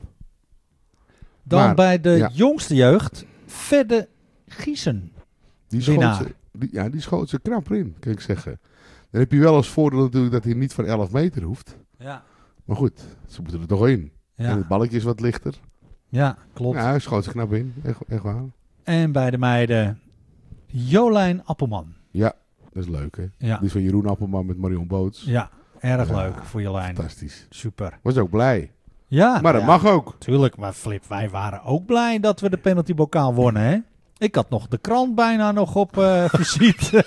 Dan maar, bij de ja. jongste jeugd, Fedde Giesen. Die schoot, ze, die, ja, die schoot ze knap erin, kan ik zeggen. Dan heb je wel als voordeel natuurlijk dat hij niet van elf meter hoeft. Ja. Maar goed, ze moeten er toch in. Ja. En het balletje is wat lichter. Ja, klopt. Ja, hij schoot ze knap in. Echt, echt waar. En bij de meiden, Jolijn Appelman. Ja, dat is leuk, hè? Ja. Die is van Jeroen Appelman met Marion Boots. Ja, erg ja, leuk voor Jolijn. Fantastisch. Super. Was ook blij. Ja. Maar dat ja, mag ook. Tuurlijk, maar Flip, wij waren ook blij dat we de penaltybokaal wonnen, hè? Ik had nog de krant bijna nog op uh, visite.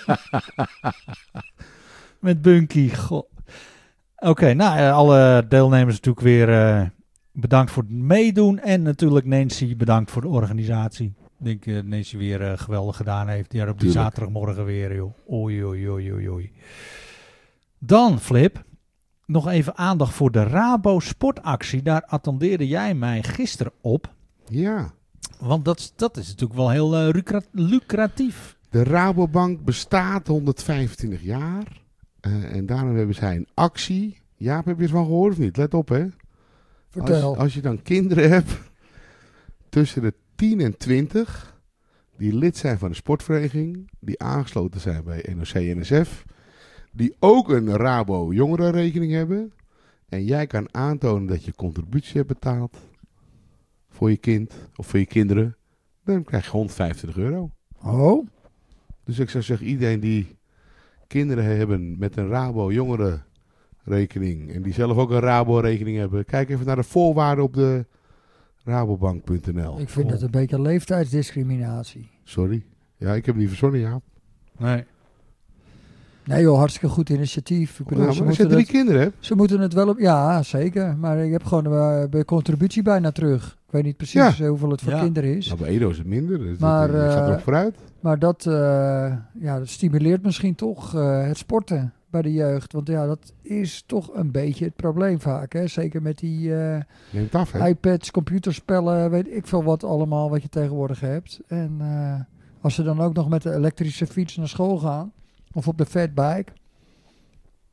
Met Bunky. Oké, okay, nou, uh, alle deelnemers natuurlijk weer uh, bedankt voor het meedoen. En natuurlijk Nancy, bedankt voor de organisatie. Ik denk dat uh, Nancy weer uh, geweldig gedaan heeft. Ja, op die Tuurlijk. zaterdagmorgen weer, joh. Oei, oei, oei, oei, oei. Dan, Flip, nog even aandacht voor de Rabo sportactie. Daar attendeerde jij mij gisteren op. Ja. Want dat, dat is natuurlijk wel heel uh, lucra- lucratief. De Rabobank bestaat honderdvijfentwintig jaar. Uh, en daarom hebben zij een actie. Jaap, heb je ervan gehoord of niet? Let op, hè. Vertel. Als, als je dan kinderen hebt tussen de tien en twintig... die lid zijn van de sportvereniging... die aangesloten zijn bij N O C N S F... die ook een Rabo jongerenrekening hebben... en jij kan aantonen dat je contributie hebt betaald... voor je kind of voor je kinderen... dan krijg je honderdvijfentwintig euro. Oh? Dus ik zou zeggen, iedereen die kinderen hebben met een Rabo jongerenrekening... en die zelf ook een Rabo rekening hebben... kijk even naar de voorwaarden op de rabobank punt n l. Ik vind dat een beetje leeftijdsdiscriminatie. Sorry. Ja, ik heb niet verzonnen, Jaap. Nee. Nee joh, hartstikke goed initiatief. Ik bedoel, Ja, ze, maar als je moeten drie het, kinderen hebt... ze moeten het wel op... Ja, zeker. Maar ik heb gewoon uh, bij contributie bijna terug. Ik weet niet precies Ja. hoeveel het voor Ja. kinderen is. Nou, bij Edo is het minder. Dus Maar, dat, je gaat uh, erop vooruit. Maar dat, uh, ja, dat stimuleert misschien toch uh, het sporten bij de jeugd. Want ja, dat is toch een beetje het probleem vaak. Hè? Zeker met die uh, Neemt af, hè? iPads, computerspellen, weet ik veel wat allemaal wat je tegenwoordig hebt. En uh, als ze dan ook nog met de elektrische fiets naar school gaan, of op de fatbike,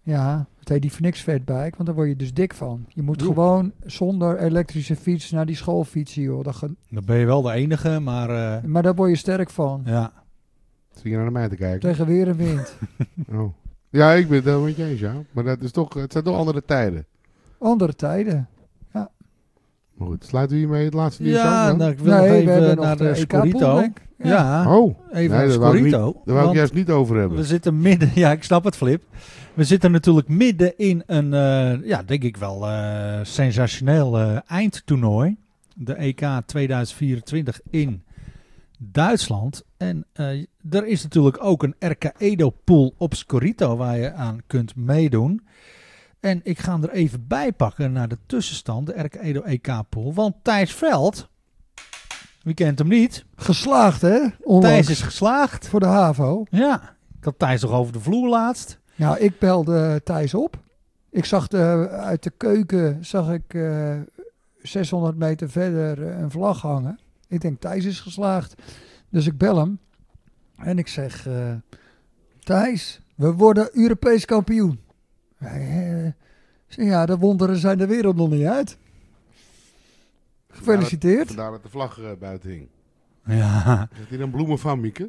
Ja, het heet die voor niks fatbike, want daar word je dus dik van. Je moet Jo. gewoon zonder elektrische fiets naar die school fietsen, joh. Dat ge- Dan ben je wel de enige, maar uh, maar daar word je sterk van. ja. Zie je nou naar mij te kijken? Tegen weer en wind. Oh. Ja, ik ben het helemaal met je eens, ja. Maar dat is toch, het zijn toch andere tijden. Andere tijden. Maar goed, sluiten we hiermee het laatste nieuws Ja, aan dan? nou, ik wil Nee, nog we even hebben naar nog de de E K-pool, Scorito. denk ik. Ja, Ja. Oh, even nee, naar dat wou ik niet- Scorito. daar wou ik want juist niet over hebben. we zitten midden, ja, ik snap het, Flip. We zitten natuurlijk midden in een, uh, ja, denk ik wel, uh, sensationeel uh, eindtoernooi. De E K tweeduizend vierentwintig in Duitsland. En uh, er is natuurlijk ook een R K Edo-pool op Scorito waar je aan kunt meedoen. En ik ga hem er even bij pakken naar de tussenstand, de R K Edo E K-pool. Want Thijs Veld, wie kent hem niet? Geslaagd, hè? Onlangs. Thijs is geslaagd. Voor de HAVO. Ja, ik had Thijs nog over de vloer laatst. Nou, ik belde Thijs op. Ik zag de, uit de keuken zag ik uh, zeshonderd meter verder uh, een vlag hangen. Ik denk, Thijs is geslaagd. Dus ik bel hem. En ik zeg, uh, Thijs, we worden Europees kampioen. Hij, uh, zeg, ja, de wonderen zijn de wereld nog niet uit. Gefeliciteerd. Vandaar dat de vlag uh, buiten hing. Ja. Zegt hij dan bloemen van, Mieke?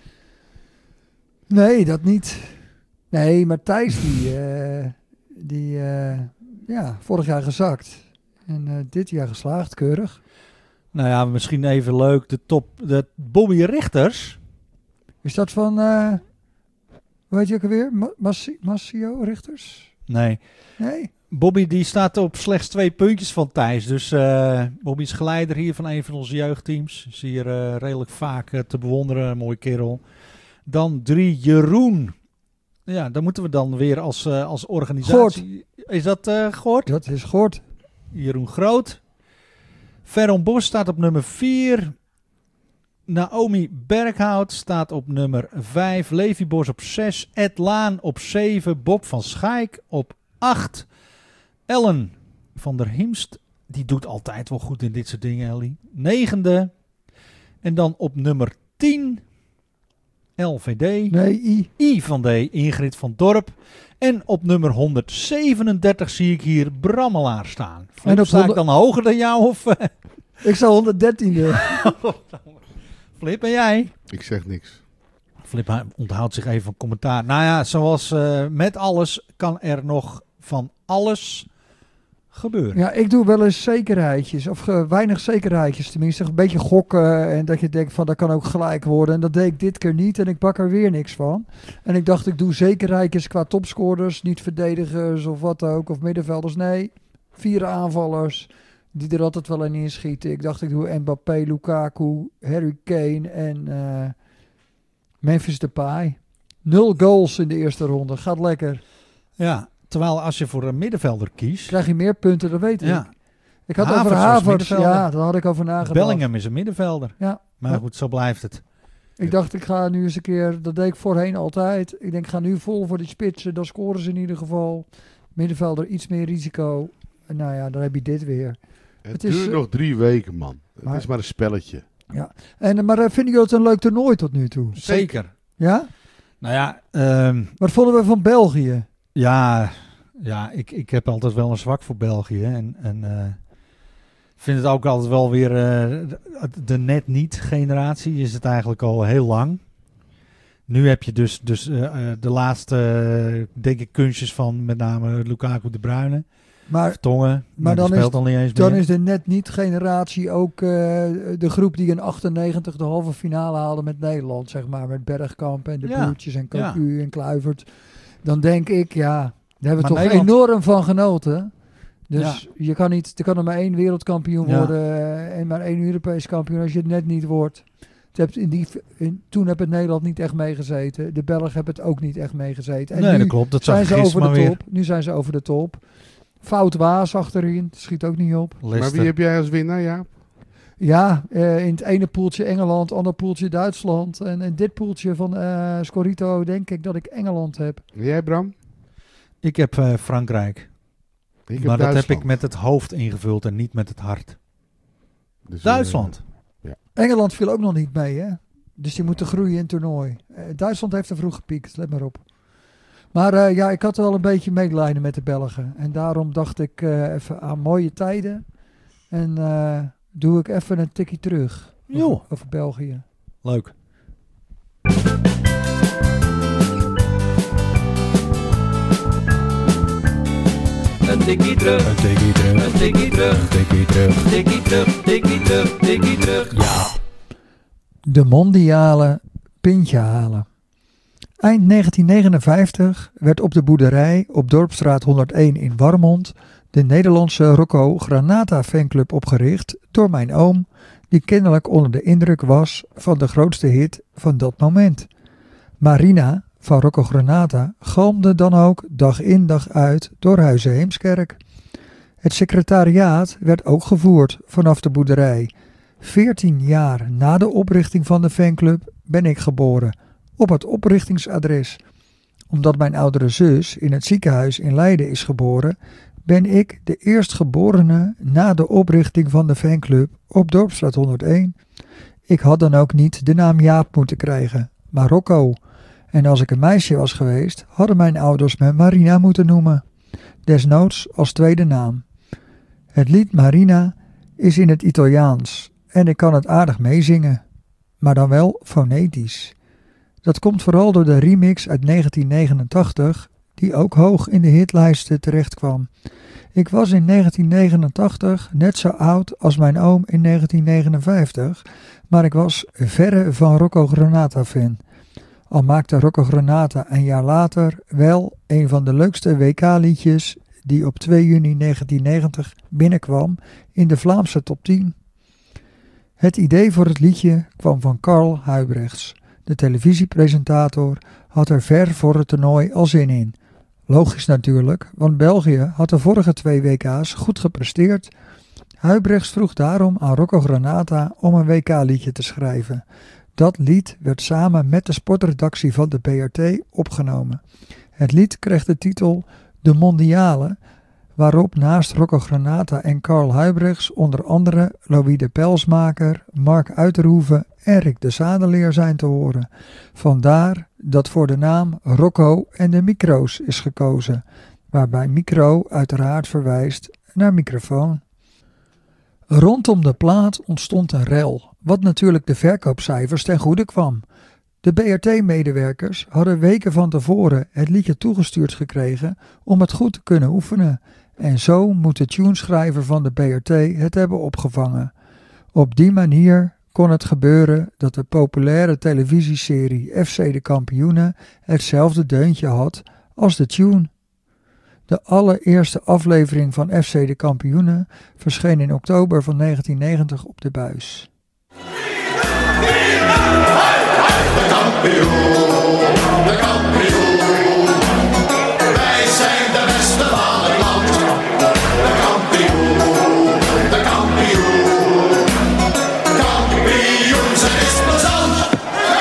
Nee, dat niet. Nee, maar Thijs die, uh, die uh, ja, vorig jaar gezakt. En uh, dit jaar geslaagd, keurig. Nou ja, misschien even leuk. De top, de Bobby Richters. Is dat van, uh, hoe heet je ook alweer? Ma- Massi- Massio Richters? Nee. Nee? Bobby die staat op slechts twee puntjes van Thijs. Dus uh, Bobby is geleider hier van een van onze jeugdteams. Is hier uh, redelijk vaak uh, te bewonderen. Een mooie kerel. Dan drie Jeroen. Ja, dan moeten we dan weer als, uh, als organisatie... Gort. Is dat uh, Gort? Dat is Gort. Jeroen Groot. Veron Bos staat op nummer vier. Naomi Berghout staat op nummer vijf. Levi Bos op zes. Ed Laan op zeven. Bob van Schaik op acht. Ellen van der Himst. Die doet altijd wel goed in dit soort dingen, Ellie. Negende. En dan op nummer tien. L V D. Nee, I. I van D. Ingrid van Dorp. En op nummer honderdzevenendertig zie ik hier Brammelaar staan. Flip, En op sta ik honderd... dan hoger dan jou? Of, Ik sta honderddertiende. Flip, en jij? Ik zeg niks. Flip hij onthoudt zich even van commentaar. Nou ja, zoals uh, met alles kan er nog van alles gebeuren. Ja, ik doe wel eens zekerheidjes. Of uh, weinig zekerheidjes tenminste. Een beetje gokken. En dat je denkt van dat kan ook gelijk worden. En dat deed ik dit keer niet. En ik pak er weer niks van. En ik dacht ik doe zekerheidjes qua topscorers. Niet verdedigers of wat ook. Of middenvelders. Nee, vier aanvallers. Die er altijd wel in inschieten. Ik dacht ik doe Mbappé, Lukaku, Harry Kane en uh, Memphis Depay. Nul goals in de eerste ronde. Gaat lekker. Ja, terwijl als je voor een middenvelder kiest... Krijg je meer punten, dat weet ik. Ja. Ik had Havertz over was Havertz. middenvelder. Ja, daar had ik over nagedacht. Bellingham is een middenvelder. Ja. Maar Ja. goed, zo blijft het. Ik dacht, ik ga nu eens een keer... Dat deed ik voorheen altijd. Ik denk, ik ga nu vol voor die spitsen. Dan scoren ze in ieder geval. Middenvelder iets meer risico. En nou ja, dan heb je dit weer. Het, Het is, duurt uh, nog drie weken, man. Het maar- is maar een spelletje. En, maar uh, vinden jullie het een leuk toernooi tot nu toe? Zeker. Ja? Nou ja, ehm, Wat vonden we van België? ja, ja ik, ik heb altijd wel een zwak voor België. En, en uh, vind het ook altijd wel weer... Uh, de, de net niet generatie is het eigenlijk al heel lang. Nu heb je dus, dus uh, uh, de laatste, uh, denk ik, kunstjes van met name Lukaku de Bruyne. Maar Vertongen, maar dan die speelt is- al niet eens dan meer. is de net niet generatie ook uh, de groep die in achtennegentig de halve finale haalde met Nederland, zeg maar. Met Bergkamp en de Ja. Boertjes en Cocu en Kluivert. Dan denk ik, ja, daar hebben we Maar toch Nederland- enorm van genoten. Dus je kan niet, er kan er maar één wereldkampioen Ja. worden uh, en maar één Europees kampioen als je het net niet wordt. Het hebt in die, in, toen heb het Nederland niet echt meegezeten. De Belgen hebben het ook niet echt meegezeten. En nee, nu dat klopt. Dat zag zijn ik ze gisteren over de maar top. Nu zijn ze over de top. Fout Waas achterin, schiet ook niet op. weer. Maar Leicester. wie heb jij als winnaar, ja? Ja, uh, in het ene poeltje Engeland, ander poeltje Duitsland. En in dit poeltje van uh, Scorito denk ik dat ik Engeland heb. En jij, Bram? Ik heb uh, Frankrijk. Ik heb maar dat heb Duitsland. ik met het hoofd ingevuld en niet met het hart. Dus, Duitsland. Engeland viel ook nog niet mee, hè? Dus die moeten groeien in het toernooi. Uh, Duitsland heeft er vroeg gepiekt, let maar op. Maar uh, ja, ik had wel een beetje medelijden met de Belgen. En daarom dacht ik uh, even aan mooie tijden. En uh, doe ik even een tikkie terug over, Jo. over België. Leuk. Een tikkie terug, Een tikkie terug. een tikkie terug, Een tikkie terug. tikkie terug, tikkie terug, tikkie terug. Ja. De mondiale pintje halen. Eind negentien negenenvijftig werd op de boerderij op Dorpstraat honderdéén in Warmond de Nederlandse Rocco Granata fanclub opgericht door mijn oom, die kennelijk onder de indruk was van de grootste hit van dat moment. Marina van Rocco Granata galmde dan ook dag in dag uit door Huizen Heemskerk. Het secretariaat werd ook gevoerd vanaf de boerderij. Veertien jaar na de oprichting van de fanclub ben ik geboren, op het oprichtingsadres. Omdat mijn oudere zus in het ziekenhuis in Leiden is geboren, ben ik de eerstgeborene na de oprichting van de fanclub op Dorpstraat honderdéén. Ik had dan ook niet de naam Jaap moeten krijgen, maar Rocco. En als ik een meisje was geweest, hadden mijn ouders me Marina moeten noemen. Desnoods als tweede naam. Het lied Marina is in het Italiaans en ik kan het aardig meezingen, maar dan wel fonetisch. Dat komt vooral door de remix uit negentien negenentachtig, die ook hoog in de hitlijsten terechtkwam. Ik was in negentien negenentachtig net zo oud als mijn oom in negentien negenenvijftig, maar ik was verre van Rocco Granata fan. Al maakte Rocco Granata een jaar later wel een van de leukste W K-liedjes die op twee juni negentien negentig binnenkwam in de Vlaamse top tien. Het idee voor het liedje kwam van Karl Huibrechts. De televisiepresentator had er ver voor het toernooi al zin in. Logisch natuurlijk, want België had de vorige twee W K's goed gepresteerd. Huibrechts vroeg daarom aan Rocco Granata om een W K-liedje te schrijven. Dat lied werd samen met de sportredactie van de B R T opgenomen. Het lied kreeg de titel De Mondiale, waarop naast Rocco Granata en Karl Huibrechts onder andere Louis de Pelsmaker, Mark Uiterhoeven en Rick de Zadeleer zijn te horen. Vandaar dat voor de naam Rocco en de Micro's is gekozen, waarbij micro uiteraard verwijst naar microfoon. Rondom de plaat ontstond een rel, wat natuurlijk de verkoopcijfers ten goede kwam. De B R T-medewerkers hadden weken van tevoren het liedje toegestuurd gekregen om het goed te kunnen oefenen. En zo moet de tuneschrijver van de B R T het hebben opgevangen. Op die manier kon het gebeuren dat de populaire televisieserie F C de Kampioenen hetzelfde deuntje had als de tune. De allereerste aflevering van F C de Kampioenen verscheen in oktober van negentien negentig op de buis. De kampioen, de kampioen. Wij zijn de beste van het land. De kampioen, de kampioen. Kampioen zijn is plezant.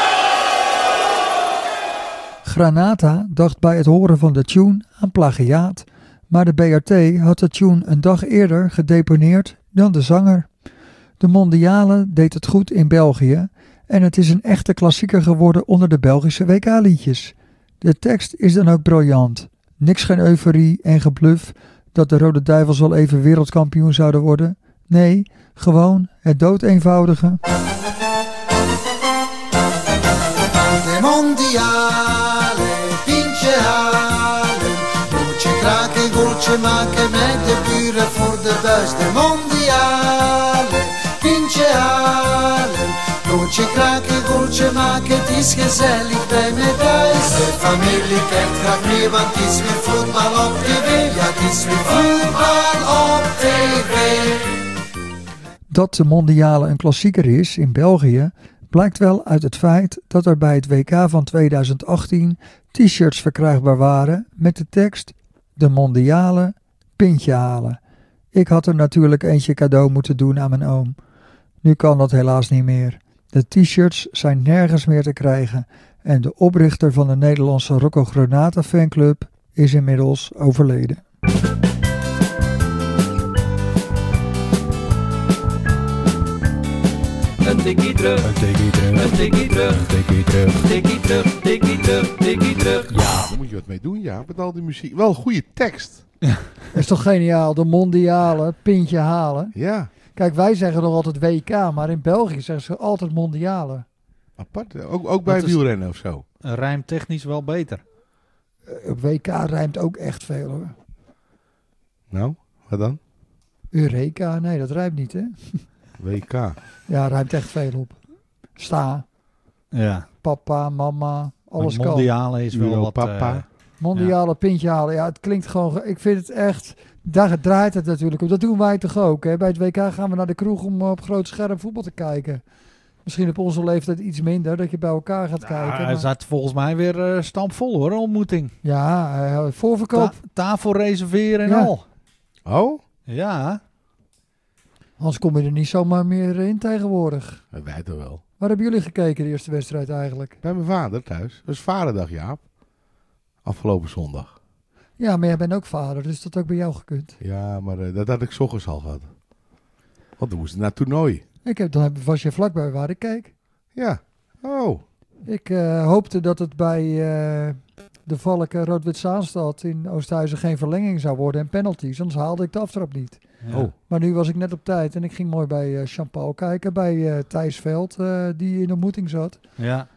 Granata dacht bij het horen van de tune aan plagiaat, maar de B R T had de tune een dag eerder gedeponeerd dan de zanger. De Mondiale deed het goed in België en het is een echte klassieker geworden onder de Belgische W K-liedjes. De tekst is dan ook briljant. Niks geen euforie en gebluf dat de Rode Duivels wel even wereldkampioen zouden worden. Nee, gewoon het doodeenvoudige. De mondiale pintje halen, goaltje kraken, goaltje maken met de buren voor de buis. De mondiale pintje halen, goaltje kraken, goaltje maken, het is gezellig bij me thuis. De familie kijkt graag mee, want het is weer voetbal op tv. Ja, het is weer voetbal op tv. Dat de Mondiale een klassieker is in België blijkt wel uit het feit dat er bij het W K van tweeduizend achttien t-shirts verkrijgbaar waren met de tekst De Mondiale pintje halen. Ik had er natuurlijk eentje cadeau moeten doen aan mijn oom. Nu kan dat helaas niet meer. De t-shirts zijn nergens meer te krijgen en de oprichter van de Nederlandse Rocco Granata fanclub is inmiddels overleden. Een tikkie terug, Een tikkie terug. een tikkie terug, Een tikkie terug. tikkie terug, tikkie terug, tikkie terug. Ja, daar moet je wat mee doen, ja. Met al die muziek. Wel een goede tekst. Dat is toch geniaal, de mondiale, pintje halen. Ja, Kijk, wij zeggen nog altijd W K, maar in België zeggen ze altijd mondiale. apart. Ook, ook bij Dat is- wielrennen of zo. Rijmtechnisch wel beter. Eh, Op W K rijmt ook echt veel hoor. Nou, wat dan? Eureka, nee dat rijmt niet hè. W K. Ja, rijmt echt veel op. Sta, Ja. papa, mama, alles Maar kan. mondiale is wel Euro, wat... papa. eh, Mondiale pintje halen. Ja, het klinkt gewoon... ge- Ik vind het echt... Daar draait het natuurlijk om. Dat doen wij toch ook. Hè? Bij het W K gaan we naar de kroeg om op groot scherm voetbal te kijken. Misschien op onze leeftijd iets minder. Dat je bij elkaar gaat ja, kijken. hij maar- zat volgens mij weer eh, stampvol hoor, een ontmoeting. Ja, eh, voorverkoop. Ta- tafel reserveren en Ja. al. Oh? Ja. Anders kom je er niet zomaar meer in tegenwoordig. Dat weet toch wel. Waar hebben jullie gekeken de eerste wedstrijd eigenlijk? Bij mijn vader thuis. Dat was vaderdag, Jaap. Afgelopen zondag. Ja, maar jij bent ook vader. Dus dat had ook bij jou gekund. Ja, maar eh, dat had ik 's ochtends al gehad. Want toen moest ik naar het toernooi. Ik heb, dan heb- was je vlakbij waar ik keek. Ja. Oh. Ik eh, hoopte dat het bij eh, de Valken Rood-Wit Zaanstad in Oosthuizen geen verlenging zou worden en penalties. Anders haalde ik de aftrap niet. Ja. Oh. Maar nu was ik net op tijd en ik ging mooi bij uh, Jean-Paul kijken. Bij eh Thijs Veld, eh, die in de ontmoeting zat. Ja.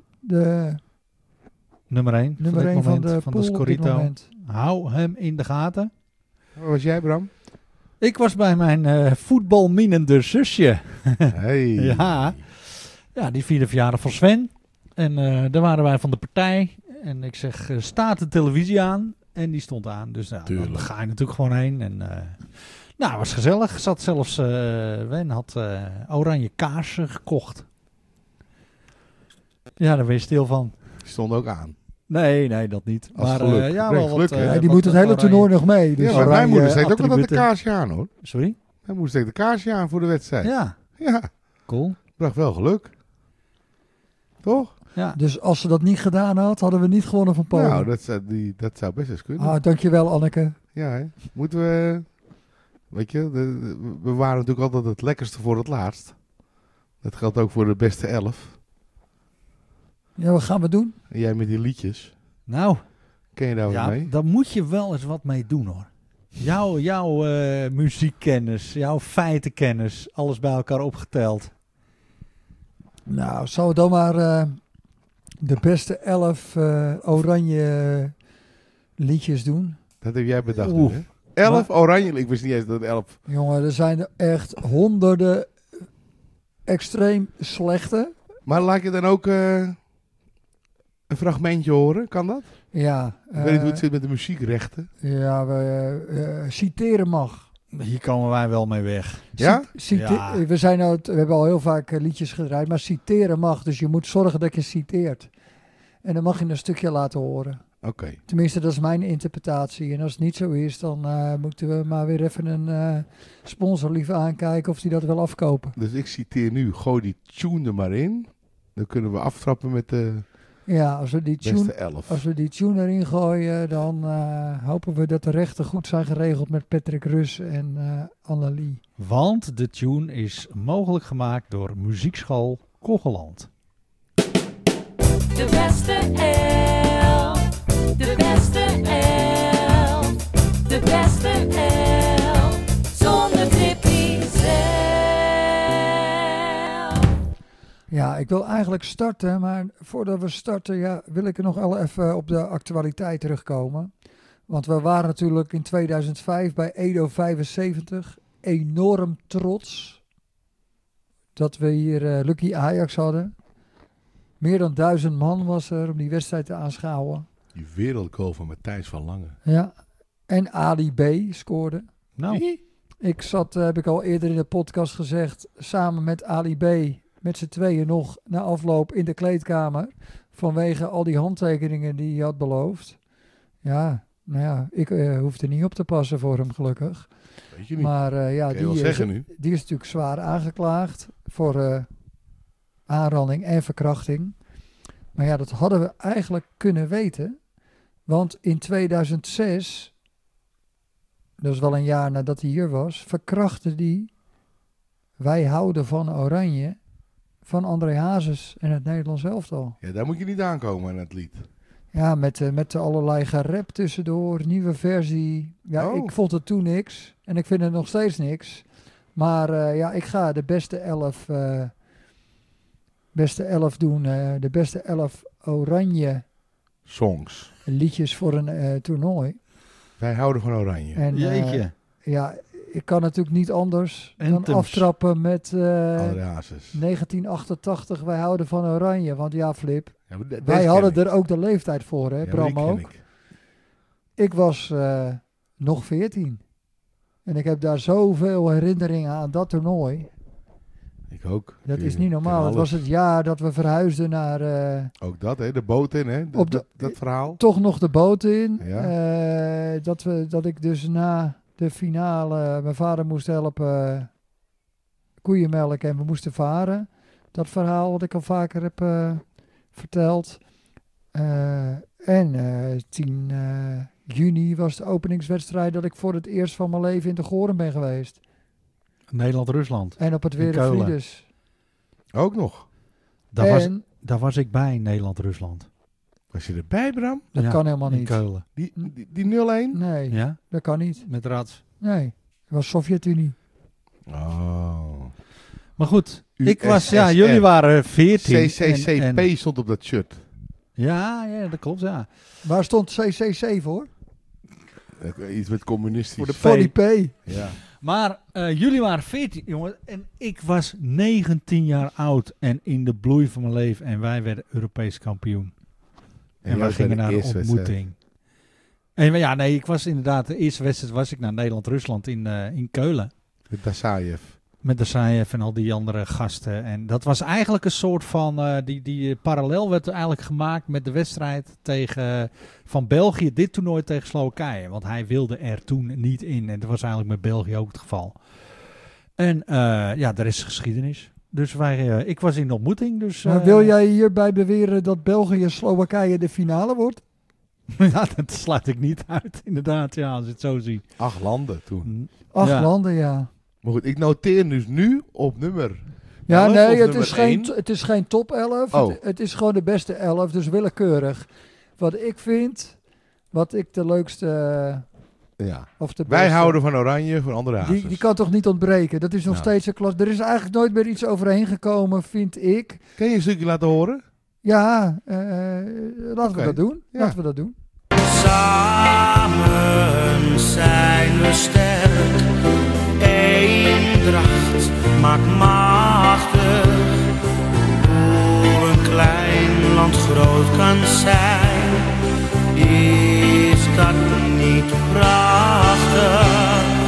De Nummer één. nummer één van de van pool de op dit Scorito. moment. Hou hem in de gaten. Waar was jij, Bram? Ik was bij mijn eh voetbalminende zusje. Hey. Ja. Ja, die vierde verjaardag van Sven. En eh, daar waren wij van de partij. En ik zeg, eh, staat de televisie aan? En die stond aan. Dus nou, Tuurlijk. dan ga je natuurlijk gewoon heen. En, eh, nou, het was gezellig. Zat zelfs, eh Wen had eh, oranje kaarsen gekocht. Ja, daar ben je stil van. Die stond ook aan. Nee, nee, dat niet. Als maar geluk. eh, ja, Nee, wel geluk, wat, hè? eh, Ja, die wat moet het hele oranje- toernooi nog mee. Dus ja, maar mijn oranje moeder steekt ook altijd een attributen. kaarsje aan, hoor. Sorry? Mijn moeder steekt een kaarsje aan voor de wedstrijd. Ja. Ja, cool. Bracht wel geluk. Toch? Ja. Dus als ze dat niet gedaan had, hadden we niet gewonnen van Polen. Nou, dat zou, die, dat zou best eens kunnen. Ah, dankjewel Anneke. Ja, hè? Moeten we... Weet je, de, de- we waren natuurlijk altijd het lekkerste voor het laatst. Dat geldt ook voor de beste elf. Ja, wat gaan we doen? En jij met die liedjes. Nou, Ken je daar wat ja, mee? daar moet je wel eens wat mee doen hoor. Jouw, jouw eh, muziekkennis, jouw feitenkennis, alles bij elkaar opgeteld. Nou, zou we dan maar eh, de beste elf eh, oranje liedjes doen? Dat heb jij bedacht. Oeh. nu, hè? Elf oranje. Ik wist niet eens dat het elf... Jongen, er zijn er echt honderden extreem slechte. Maar laat je dan ook eh, een fragmentje horen? Kan dat? Ja, Ik weet niet hoe het eh, zit met de muziekrechten. ja, we eh, citeren mag. Hier komen wij wel mee weg. Ja? Cite- Ja. We, zijn nou, we hebben al heel vaak eh, liedjes gedraaid, maar citeren mag. Dus je moet zorgen dat je citeert. En dan mag je een stukje laten horen. Oké. Tenminste, dat is mijn interpretatie. En als het niet zo is, dan eh, moeten we maar weer even een eh, sponsor liever aankijken of die dat wil afkopen. Dus ik citeer nu. Gooi die tune er maar in. Dan kunnen we aftrappen met de Ja, als we die tune, beste elf. als we die tune erin gooien, dan eh, hopen we dat de rechten goed zijn geregeld met Patrick Rus en eh Annelie. Want de tune is mogelijk gemaakt door Muziekschool Kogeland. De beste elf, de beste elf, de beste elf, zonder Tippy zelf. Ja, ik wil eigenlijk starten, maar voordat we starten ja, wil ik er nog wel even op de actualiteit terugkomen. Want we waren natuurlijk in tweeduizend vijf bij Edo vijfenzeventig enorm trots dat we hier eh, Lucky Ajax hadden. Meer dan duizend man was er om die wedstrijd te aanschouwen. Die wereldgoal van Matthijs van Lange. Ja. En Ali B scoorde. Nou, Ik zat, eh, heb ik al eerder in de podcast gezegd, samen met Ali B, met z'n tweeën nog na afloop in de kleedkamer. Vanwege al die handtekeningen die hij had beloofd. Ja, nou ja, ik eh, hoef er niet op te passen voor hem gelukkig. Weet je niet. Maar eh, ja, Kan je die wel is, zeggen nu. die is natuurlijk zwaar aangeklaagd voor eh, aanranding en verkrachting. Maar ja, dat hadden we eigenlijk kunnen weten. Want in tweeduizend zes, dat is wel een jaar nadat hij hier was, verkrachtte die Wij houden van Oranje van André Hazes en het Nederlands elftal. Ja, daar moet je niet aankomen aan het lied. Ja, met, uh, met allerlei gerap tussendoor, nieuwe versie. Ja, Oh. ik vond het toen niks. En ik vind het nog steeds niks. Maar uh, ja, ik ga de beste elf, uh, beste elf doen. Uh, de beste elf oranje Songs. liedjes voor een uh, toernooi. Wij houden van oranje. En, uh, Jeetje. ja, ik kan natuurlijk niet anders Anthems. dan aftrappen met uh, André Hazes. negentien achtentachtig. Wij houden van oranje. Want ja, Flip, Ja, maar de- deze wij ken hadden ik. er ook de leeftijd voor, hè? Ja, maar Bram die ken ook. ik. Ik was uh, nog veertien. En ik heb daar zoveel herinneringen aan dat toernooi. Ik ook. Dat Ik is ken niet normaal. Het alles. was het jaar dat we verhuisden naar uh, Ook dat, hè? De boot in, hè? Dat, Op de- dat, dat verhaal. toch nog de boot in. Ja. Uh, dat, we, dat ik dus na de finale mijn vader moest helpen koeienmelk en we moesten varen. Dat verhaal wat ik al vaker heb uh, verteld. Uh, en uh, tien juni was de openingswedstrijd dat ik voor het eerst van mijn leven in de Goren ben geweest. Nederland-Rusland. En op het In Keulen. Werenfriedes. Ook nog. Daar was, En daar was ik bij, Nederland-Rusland. Was je erbij, Bram? dat Ja, kan helemaal In niet. Keulen. Die, die, die nul-een? Nee, Ja, dat kan niet. met Rats. Nee, het was Sovjet-Unie. Oh. Maar goed, U ik was, S S ja, R. jullie waren veertien. C C C P en- en- stond op dat shirt. Ja, ja, dat klopt, ja. Waar stond C C C voor? Eh, Iets met communistisch. Voor de Voor die P. Ja. Maar eh, jullie waren veertien, jongen. En ik was negentien jaar oud en in de bloei van mijn leven. En wij werden Europees kampioen. En, jij wij was gingen bij naar de de eerste ontmoeting. En ja, nee, ik was inderdaad, de eerste wedstrijd was ik naar Nederland-Rusland in, uh, in Keulen. Met Dasayev. Met de Saev en al die andere gasten. En dat was eigenlijk een soort van, uh, die, die parallel werd eigenlijk gemaakt met de wedstrijd tegen, van België, dit toernooi tegen Slowakije. Want hij wilde er toen niet in. En dat was eigenlijk met België ook het geval. En uh, ja, er is geschiedenis. Dus wij, uh, ik was in de ontmoeting. Dus, uh, Maar wil jij hierbij beweren dat België-Slowakije de finale wordt? ja, dat sluit ik niet uit, inderdaad, ja, als je het zo ziet. Acht landen toen. Acht Ja. landen, ja. Maar goed, ik noteer dus nu op nummer. Ja, elf nee, of het nummer is, geen, één? het is geen top elf. Oh. Het, het is gewoon de beste elf, dus willekeurig. Wat ik vind, wat ik de leukste, Ja. of de Wij beste- houden van oranje, van andere hazes. Die, die kan toch niet ontbreken? Dat is nog Nou. steeds een klas. Er is eigenlijk nooit meer iets overheen gekomen, vind ik. Kan je een stukje laten horen? Ja, eh, laten Oké. we dat doen. Ja. Laten we dat doen. Samen zijn we sterk, eendracht maakt machtig. Hoe een klein land groot kan zijn, is dat niet prachtig?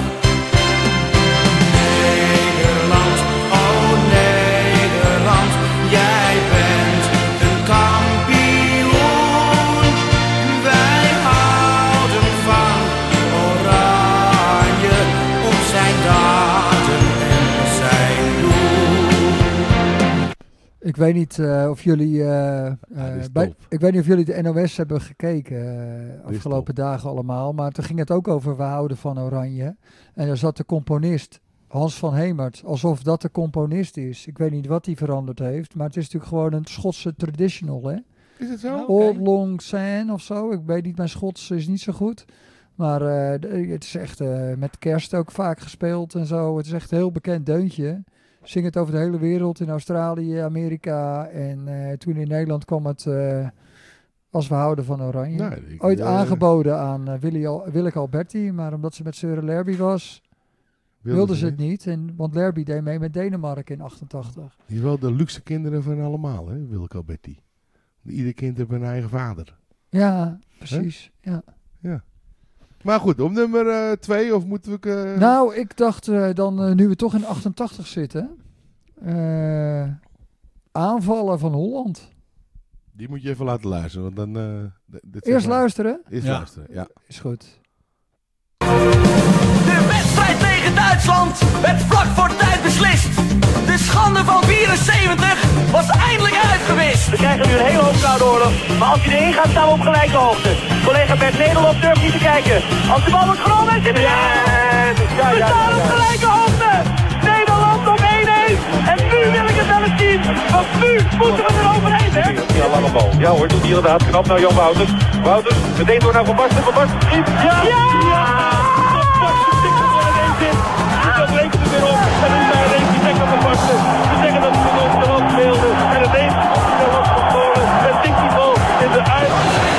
Nederland, oh Nederland, jij bent een kampioen. Wij houden van oranje, om zijn daden en zijn doel. Ik weet niet eh, of jullie, eh, eh, dit is bij, top. ik weet niet of jullie de N O S hebben gekeken eh, is afgelopen top. dagen allemaal, maar toen ging het ook over we houden van Oranje. En daar zat de componist Hans van Hemert, alsof dat de componist is. Ik weet niet wat hij veranderd heeft, maar het is natuurlijk gewoon een Schotse traditional, hè? Is het zo? Oké. Old Long Syne of zo. Ik weet niet, mijn Schots is niet zo goed. Maar eh, de- het is echt eh, met kerst ook vaak gespeeld en zo. Het is echt een heel bekend deuntje. Zing het over de hele wereld, in Australië, Amerika. En eh, toen in Nederland kwam het uh, als we houden van Oranje. Nou, ik- Ooit eh, aangeboden aan uh, Willy Al- Willeke Alberti. Maar omdat ze met Søren Lerby was, wilden ze het niet. En, want Lerby deed mee met Denemarken in achtentachtig. Die is wel de luxe kinderen van allemaal, hè, Wilke Alberti. Ieder kind heeft een eigen vader. Ja, precies. Ja. Maar goed, op nummer uh, twee, of moeten we... Uh, Nou, ik dacht uh, dan, uh, nu we toch in achtentachtig zitten, uh, aanvallen van Holland. Die moet je even laten luisteren, want dan... Uh, d- dit Eerst zeg maar- luisteren? Eerst Ja. luisteren, ja. Is goed. De wedstrijd tegen Duitsland werd vlak voor tijd beslist. De schande van vierenzeventig was eindelijk uitgewist. We krijgen nu een hele hoop koude oorlog. Maar als hij erin gaat, staan we op gelijke hoogte. Collega Bert Nederlof durft niet te kijken. Als de bal wordt genomen, zit er in! Ja, ja, We staan ja, op ja. gelijke hoogte! Nederland op één-één! En nu wil ik het wel eens zien! Want nu moeten we er overheen, hè? Ja, lange bal. Ja hoor, doet hij inderdaad. Knap naar Jan Wouters. Wouters, meteen door naar Van Basten. Van Basten schiet. Ja! Ja! Van Basten stikt er wel ineens in. Dus dat rekent er weer op. En nu zijn er eens die dekken Van Basten. We zeggen dat we nog de land speelden. En ineens komt de land van Polen. En tikt die bal in de uit.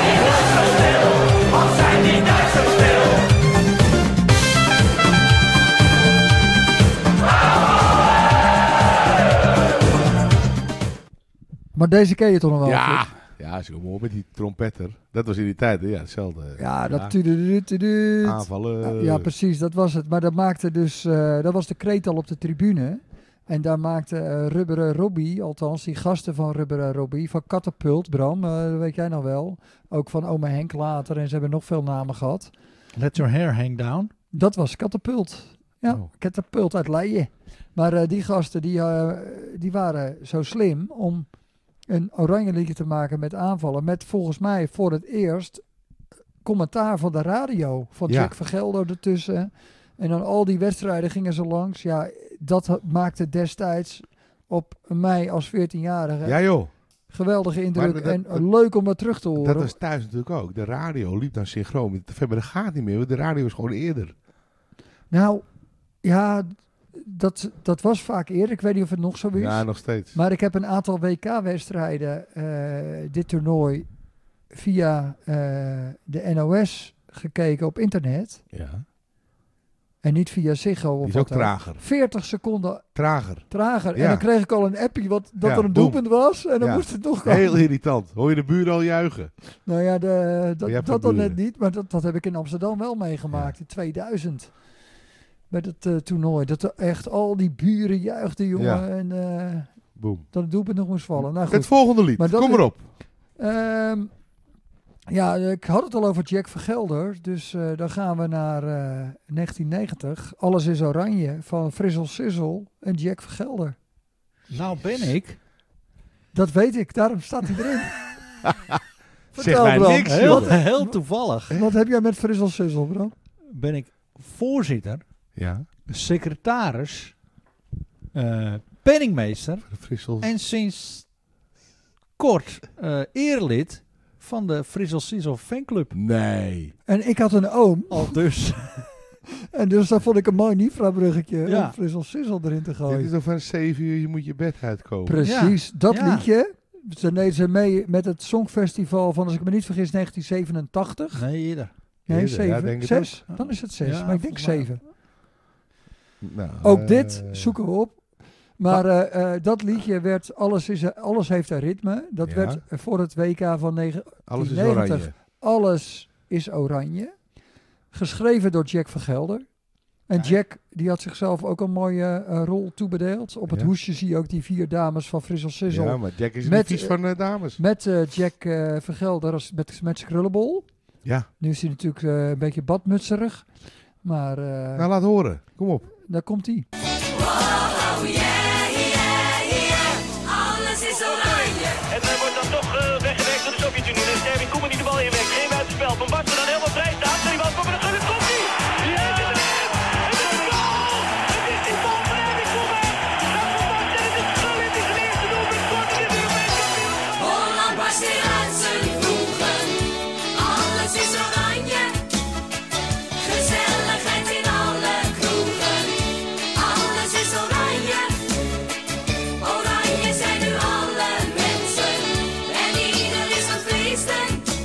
Wat zijn die Duitsers stil? Maar deze ken je toch nog wel? Ja, Flip? ja, zo mooi met die trompetter. Dat was in die tijd, hè? Ja, hetzelfde. Ja, dat tudududududu. Aanvallen. Ja, precies, dat was het. Maar dat maakte dus, uh, dat was de kreet al op de tribune. En daar maakte uh, Rubberen Robbie, althans die gasten van Rubberen Robbie, van Catapult, Bram, uh, dat weet jij nog wel. Ook van Ome Henk later en ze hebben nog veel namen gehad. Let your hair hang down. Dat was Catapult. Ja, Oh. Catapult uit Leiden. Maar uh, die gasten die, uh, die waren zo slim om een oranje liedje te maken met aanvallen. Met volgens mij voor het eerst commentaar van de radio. Van Ja. Jack van Gelder ertussen. En dan al die wedstrijden gingen ze langs. Ja, dat ha- maakte destijds op mij als veertienjarige Ja, joh. geweldige indruk. Maar dat- en dat- leuk om dat terug te horen. Dat was thuis natuurlijk ook. De radio liep dan synchroon. Met de T V, maar dat gaat niet meer. Want de radio is gewoon eerder. Nou, ja, dat, dat was vaak eerder. Ik weet niet of het nog zo is. Ja, nog steeds. Maar ik heb een aantal W K-wedstrijden, uh, dit toernooi, via uh, de N O S gekeken op internet. Ja. En niet via Ziggo. Of Die is ook wat dan. trager. veertig seconden Trager. trager. Ja. En dan kreeg ik al een appie wat, dat Ja, er een boem. doelpunt was. En dan Ja. moest het nog komen. Heel irritant. Hoor je de buren al juichen? Nou ja, de, Maar dat, je hebt dat geen dan net buren. niet. Maar dat, dat heb ik in Amsterdam wel meegemaakt. In tweeduizend. Met het uh, toernooi. Dat er echt al die buren juichten, jongen. Ja. En uh, Boom. dat het doelpunt nog moest vallen. Nou goed. Het volgende lied. Maar dat Kom is- maar op. Ehm, ja, ik had het al over Jack Vergelder. Dus uh, dan gaan we naar uh, negentien negentig. Alles is oranje van Frizzle Sizzle en Jack Vergelder. Nou ben ik. Dat weet ik, daarom staat hij erin. Zeg mij Bram. niks, Heel, joh. heel toevallig Wat heb jij met Frizzle Sizzle, Bram? ben ik voorzitter, Ja. secretaris, eh, penningmeester Frissel. en sinds kort eh eerlid van de Frizzle Sizzle fanclub. Nee. En ik had een oom. Al dus. En dus daar vond ik een mooi Nifra-bruggetje Ja. om Frizzle Sizzle erin te Dit gooien. is over zeven uur, je moet je bed uitkomen. Precies, dat Ja. liedje. Ze deden ze mee met het Songfestival van, als ik me niet vergis, negentien zevenentachtig. Nee, eerder. Nee, Eerder, ja, zeven. denk ik Zes? Dan is het zes, Ja, maar ik denk volgens mij. zeven. Nou, Ook eh, dit zoeken we op. Maar eh, eh, dat liedje werd, alles, is, alles heeft een ritme. Dat Ja. werd voor het W K van negentien Alles is negentig. oranje. Alles is oranje. Geschreven door Jack van Gelder. En Kijk. Jack, die had zichzelf ook een mooie eh, rol toebedeeld. Op het Ja. hoesje zie je ook die vier dames van Frizzle Sizzle. Ja, maar Jack is Met, niet vies eh, van eh, dames. Met eh, Jack eh van Gelder als, met, met zijn krullenbol. Ja. Nu is hij natuurlijk eh, een beetje badmutserig. Maar eh, Nou, laat horen. Kom op. daar komt hij. Oh yeah, yeah, yeah. Alles is oranje. En hij wordt dan toch uh, weggewerkt door de Sovjet-Unie. Dus Erwin Koeman die de bal inwerkt. Geen buitenspel. Van Basten dan helemaal vrij staat. En die bal komt er een komt hij. Ja! Het is een goal! Het is die bal van Erwin Koeman. Dat Van Basten, het is geweldig. Het is zijn eerste doelpunt. Kort in het Europees kampioenschap. Holland barst weer uit zijn vroegen. Alles is oranje. Gezelligheid in alle kroegen. Alles is oranje. Oranje zijn nu alle mensen. En ieder is aan het feesten.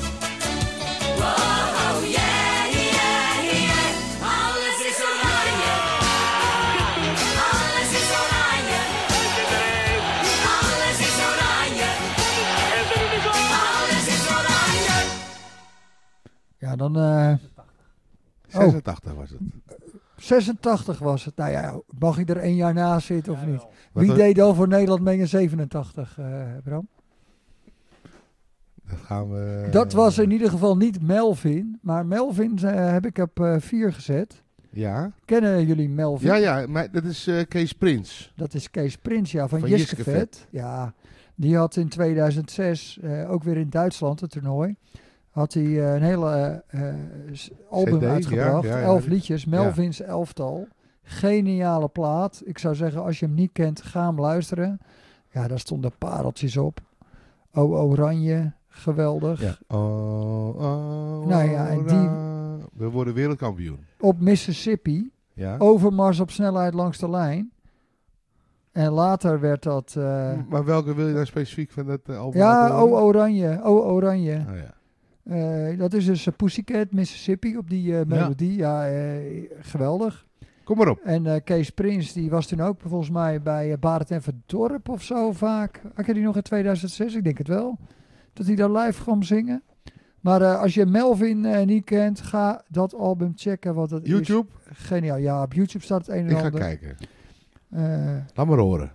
Wow, yeah, yeah, yeah. Alles is oranje. Alles is oranje. Alles is oranje. En ze doen de goal. Alles is oranje. Ja, dan eh, zesentachtig was het. zesentachtig was het. Nou ja, mag ik er één jaar naast zitten of niet? Wat Wie dan? deed dan voor Nederland mee in zevenentachtig, eh, Bram? Dat gaan we... Dat was in ieder geval niet Melvin. Maar Melvin eh, heb ik op eh, vier gezet. Ja? Kennen jullie Melvin? Ja, ja. Maar dat is eh, Kees Prins. Dat is Kees Prins, ja, van, Van Jiske Jiske Vet. Vet. Ja, die had in tweeduidzes, eh, ook weer in Duitsland, het toernooi, had hij eh, een hele eh, eh, s- album C D, ja, uitgebracht. ja, ja. Elf liedjes, Melvins elftal. Geniale plaat. Ik zou zeggen, als je hem niet kent, ga hem luisteren. Ja, daar stonden pareltjes op. O Oranje, geweldig. Ja. Oh, oh, Nou ja, en die- ora. We worden wereldkampioen. Op Mississippi, Ja. overmars op snelheid langs de lijn. En later werd dat... eh, Maar welke wil je nou specifiek van dat uh, album? ja, laten O horen? Oranje, O Oranje. Oh, ja. Eh, dat is dus uh, Pussycat, Mississippi, op die uh, melodie. Ja, eh, geweldig. Kom maar op. En eh, Kees Prins, die was toen ook volgens mij bij uh, Barend en Verdorp of zo vaak. Had je die nog in tweeduizend zes? Ik denk het wel. Dat hij daar live kwam zingen. Maar uh, als je Melvin uh, niet kent, ga dat album checken. Want dat YouTube? is geniaal. Ja, op YouTube staat het een en Ik ga ander. kijken. Uh, Laat maar horen.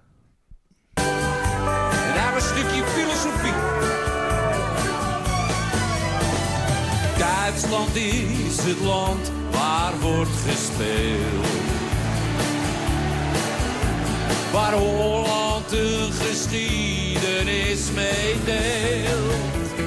En daar een stukje filosofie. Duitsland is het land waar wordt gespeeld. Waar Holland een geschiedenis meedeelt.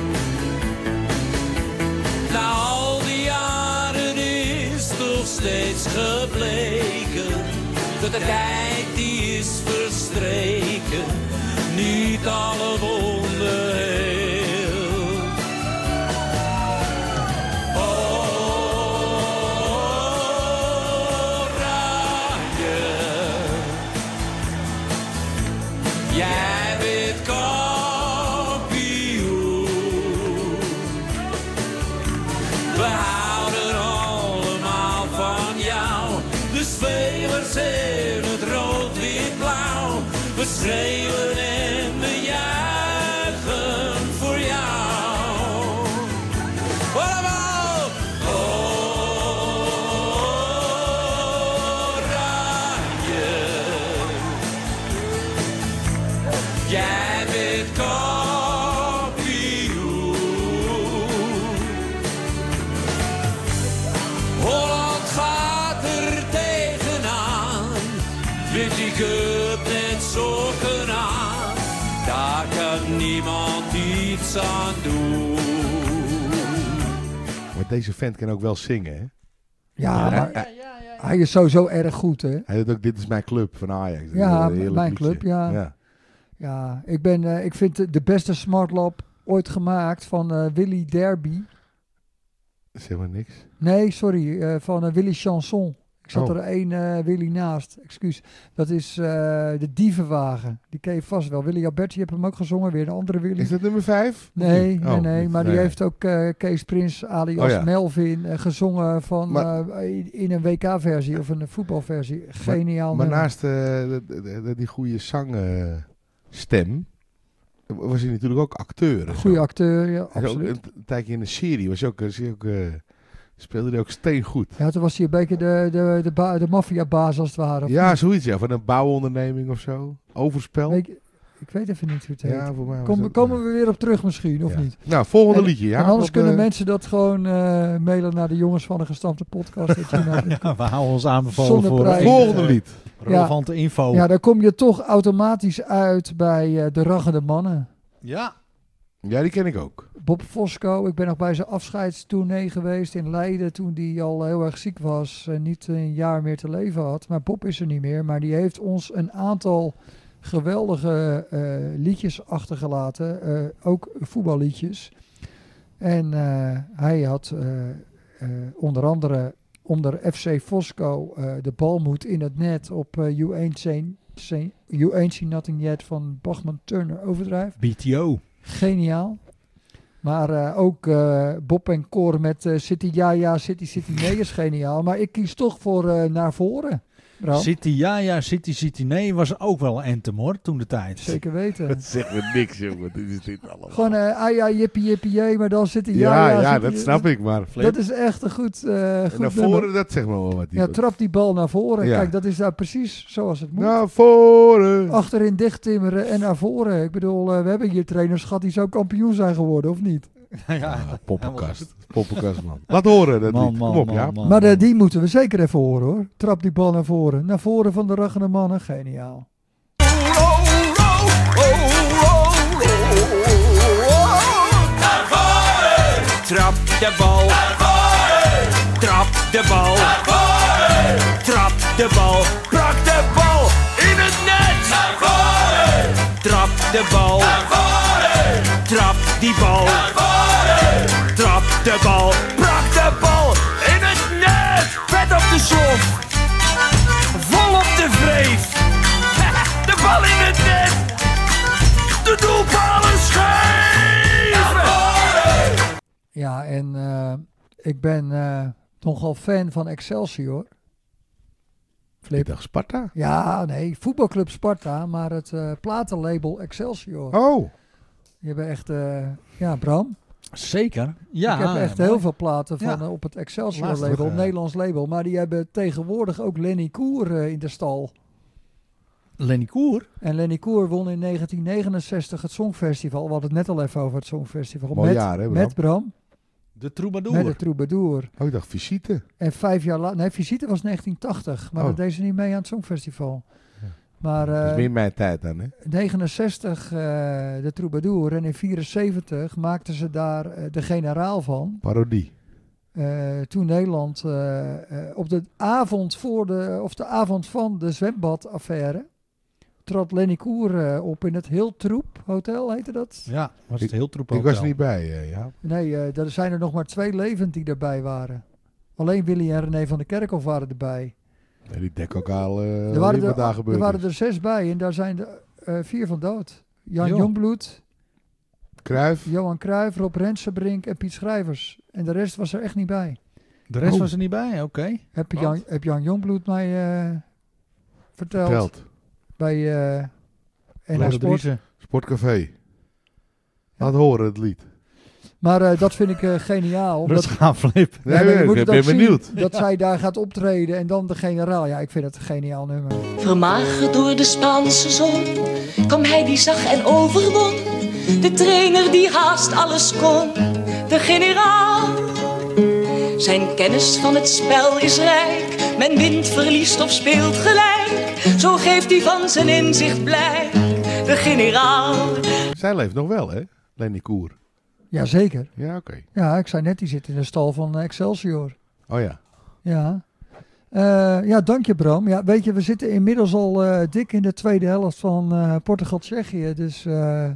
Na al die jaren is toch steeds gebleken dat de tijd die is verstreken, niet alle wonden heel. Oranje, jij bent kampioen. We houden allemaal van jou, de spelers in het rood-wit-blauw. We schreeuwen en we juichen voor jou. Allemaal oranje. Jij bent kampioen. Holland gaat er tegenaan, wint die cup met sokken aan. Daar kan niemand iets aan doen. Maar deze vent kan ook wel zingen, hè? ja, Ja, maar hij- hij is sowieso erg goed, hè? Hij doet ook Dit is mijn club van Ajax. Dat is Ja, een heerlijk mijn liedje. club, ja. ja. Ja, ik, ben, eh, ik vind de, de beste smartlap ooit gemaakt van eh, Willy Derby. Zeg maar niks. Nee, sorry, eh, van eh, Willy Chanson. Ik zat Oh. er één eh, Willy naast, excuus. Dat is eh, de Dievenwagen. Die ken je vast wel. Willy Alberti heeft hem ook gezongen, weer een andere Willy. Is dat nummer vijf? Nee, Oh, nee, nee, niet. maar die Nee. heeft ook eh, Kees Prins alias Oh ja. Melvin eh, gezongen van, Maar- eh, in- in een W K-versie of een voetbalversie. Geniaal Maar nummer. naast eh, de- de- de- die goede zangstem was hij natuurlijk ook acteur. en zo. Goeie acteur, ja, Hij is ook absoluut. een, een tijdje in de serie was hij ook, was hij ook, eh, speelde hij ook steengoed. Ja, toen was hij een beetje de, de, de, ba- de maffiabaas als het ware. of Ja, niet? zoiets ja. Van een bouwonderneming of zo. Overspel. Weet je- ik weet even niet hoe het heet. Ja, voor mij was Kom, dat- komen we weer op terug misschien, of Ja. niet? Nou, volgende En- liedje. Ja, en anders Wat, kunnen eh, mensen dat gewoon eh, mailen naar de jongens van de gestampte podcast. dat je nou- Ja, we houden ons aanbevolen Zonder voor prijs. eh, Volgende lied. relevante info. ja, dan kom je toch automatisch uit bij eh, de raggende mannen. Ja. Ja, die ken ik ook. Bob Fosco, ik ben nog bij zijn afscheidstournee geweest in Leiden toen hij al heel erg ziek was en niet een jaar meer te leven had. Maar Bob is er niet meer, maar die heeft ons een aantal geweldige eh, liedjes achtergelaten, eh, ook voetballiedjes. En eh, hij had eh, eh, onder andere onder F C Fosco eh, de balmoed in het net op eh, You Ain't Seen, Seen- You Ain't Seen Nothing Yet van Bachman Turner Overdrive. B T O. Geniaal. Maar eh, ook eh, Bob en Cor met eh, City Ja Ja, City City Nee is geniaal. Maar ik kies toch voor eh, Naar Voren. Bram. City ja ja, City City nee was ook wel een anthem hoor, toen de tijd. Zeker weten. Dat zegt me niks, jongen. Dit is dit allemaal. Gewoon eh ah ja, jippie jippie jee, maar dan City Ja Ja, Ja. ja, City- dat snap ik, maar Flip. Dat is echt een goed, eh En goed naar nummer. voren, dat zegt me wel wat. Ja, trap die bal naar voren. Ja. Kijk, dat is daar precies zoals het moet. Naar voren. Achterin dicht timmeren en naar voren. Ik bedoel, eh, we hebben hier trainers gehad die zo kampioen zijn geworden, of niet? ja, Poppenkast. Poppenkast, man. Laat horen dat Man, lied. man, Kom op, man, ja. man. Maar eh, die moeten we zeker even horen hoor. Trap die bal naar voren. Naar voren van de raggende mannen. Geniaal. Naar voren! Trap de bal! Naar voren! Trap de bal! Naar voren! Trap de bal! Brak de bal in het net! Naar voren! Trap de bal. Trap die bal. Trap de bal. Brak de bal in het net. Vet op de slof. Vol op de vreef. De bal in het net. De doelpalen scheef. Ja, en uh, ik ben uh, nogal fan van Excelsior. Ik dacht Sparta. Ja, nee, voetbalclub Sparta, maar het uh, platenlabel Excelsior. Oh. Die hebben echt, uh, ja, Bram. Zeker. Ja, ik heb echt maar... heel veel platen van, ja. uh, op het Excelsior Lastig, label, uh... Nederlands label. Maar die hebben tegenwoordig ook Lenny Koer uh, in de stal. Lenny Koer? En Lenny Koer won in negentien negenenzestig het Songfestival. We hadden het net al even over het Songfestival. Mooi met, jaar, hè, Bram? met Bram. De Troubadour. Met de Troubadour. Oh, ik dacht Visite. En vijf jaar later... Nee, Visite was negentien tachtig. Maar oh. dat deed ze niet mee aan het Songfestival. Ja. Maar, uh, dat is meer mijn tijd dan, hè? negenenzestig uh, de Troubadour. En in vierenzeventig maakten ze daar uh, de generaal van. Parodie. Uh, toen Nederland uh, uh, op de avond voor de... Of de avond van de zwembadaffaire... trad Lenny Koer uh, op in het Hiltroep Hotel, heette dat? Ja, was het ik, Hiltroep Hotel. Ik was er niet bij, uh, ja. Nee, uh, er zijn er nog maar twee levend die erbij waren. Alleen Willy en René van der Kerkhof waren erbij. Ja, die dek ook al uh, er waren wat er, daar gebeurd Er waren is. er zes bij en daar zijn er uh, vier van dood. Jan Jo. Jongbloed, Cruijff, Johan Cruijff, Rob Rensenbrink en Piet Schrijvers. En de rest was er echt niet bij. De rest oh. was er niet bij, oké. Okay. Heb, Jan, heb Jan Jongbloed mij uh, verteld? verteld. Bij uh, N H Sport. Sportcafé. Laat horen het lied. Maar uh, dat vind ik uh, geniaal. Omdat, dat is gaaf, Flip. Nee, nee, nee, ik ben benieuwd. Dat zij daar gaat optreden en dan de generaal. Ja, ik vind het een geniaal nummer. Vermagerd door de Spaanse zon kwam hij die zag en overwon. De trainer die haast alles kon, de generaal. Zijn kennis van het spel is rijk. Men wint, verliest of speelt gelijk. Zo geeft hij van zijn inzicht blijk, de generaal. Zij leeft nog wel, hè? Lenny Koer. Jazeker. Ja, oké. Okay. Ja, ik zei net, die zit in de stal van Excelsior. Oh ja. Ja. Uh, ja, dank je Bram. Ja, weet je, we zitten inmiddels al uh, dik in de tweede helft van uh, Portugal-Tsjechië. Dus, uh,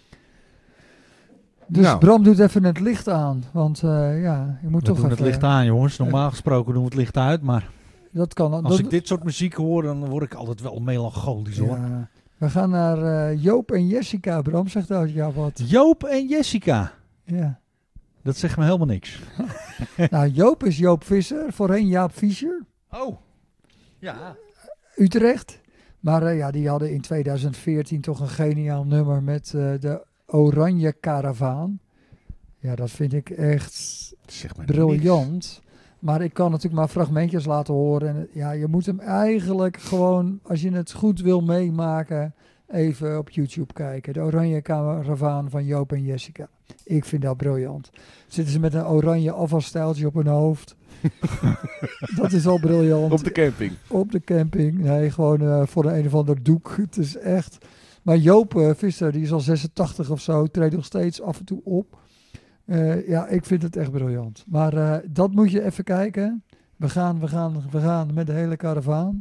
dus nou. Bram doet even het licht aan. Want uh, ja, je moet we toch doen even... het licht aan, jongens. Normaal gesproken doen we het licht uit, maar... Dat kan, als dat, ik dit soort muziek hoor, dan word ik altijd wel melancholisch, hoor. Ja. We gaan naar uh, Joop en Jessica. Bram, zegt dat jou wat? Joop en Jessica? Ja. Dat zegt me helemaal niks. Nou, Joop is Joop Visser, voorheen Jaap Fischer. Oh, ja. Utrecht. Maar uh, ja, die hadden in tweeduizend veertien toch een geniaal nummer met uh, de Oranje Karavaan. Ja, dat vind ik echt zeg maar briljant. Niks. Maar ik kan natuurlijk maar fragmentjes laten horen. En ja, je moet hem eigenlijk gewoon, als je het goed wil meemaken, even op YouTube kijken. De Oranje Karavaan van Joop en Jessica. Ik vind dat briljant. Zitten ze met een oranje afvalstijltje op hun hoofd. Dat is al briljant. Op de camping. Op de camping. Nee, gewoon uh, voor een, een of ander doek. Het is echt... Maar Joop uh, Visser, die is al zesentachtig of zo, treedt nog steeds af en toe op. Uh, ja, ik vind het echt briljant. Maar uh, dat moet je even kijken. We gaan, we gaan, we gaan met de hele karavaan.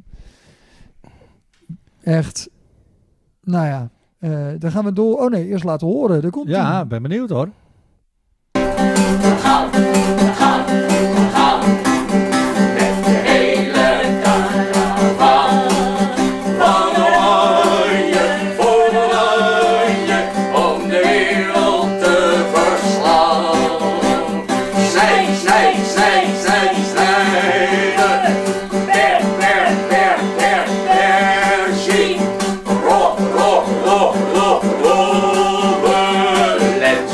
Echt. Nou ja, uh, dan gaan we door. Oh nee, eerst laten horen. Daar komt ja, ik ben benieuwd hoor. We gaan, we gaan, we gaan. Met de hele karavaan. Van Oranje, voor Oranje, om de wereld te verslaan. Snij, snij, snij, snij, snijden. Per, per, per, per, per, zie. Ro, ro, ro, ro, robelens.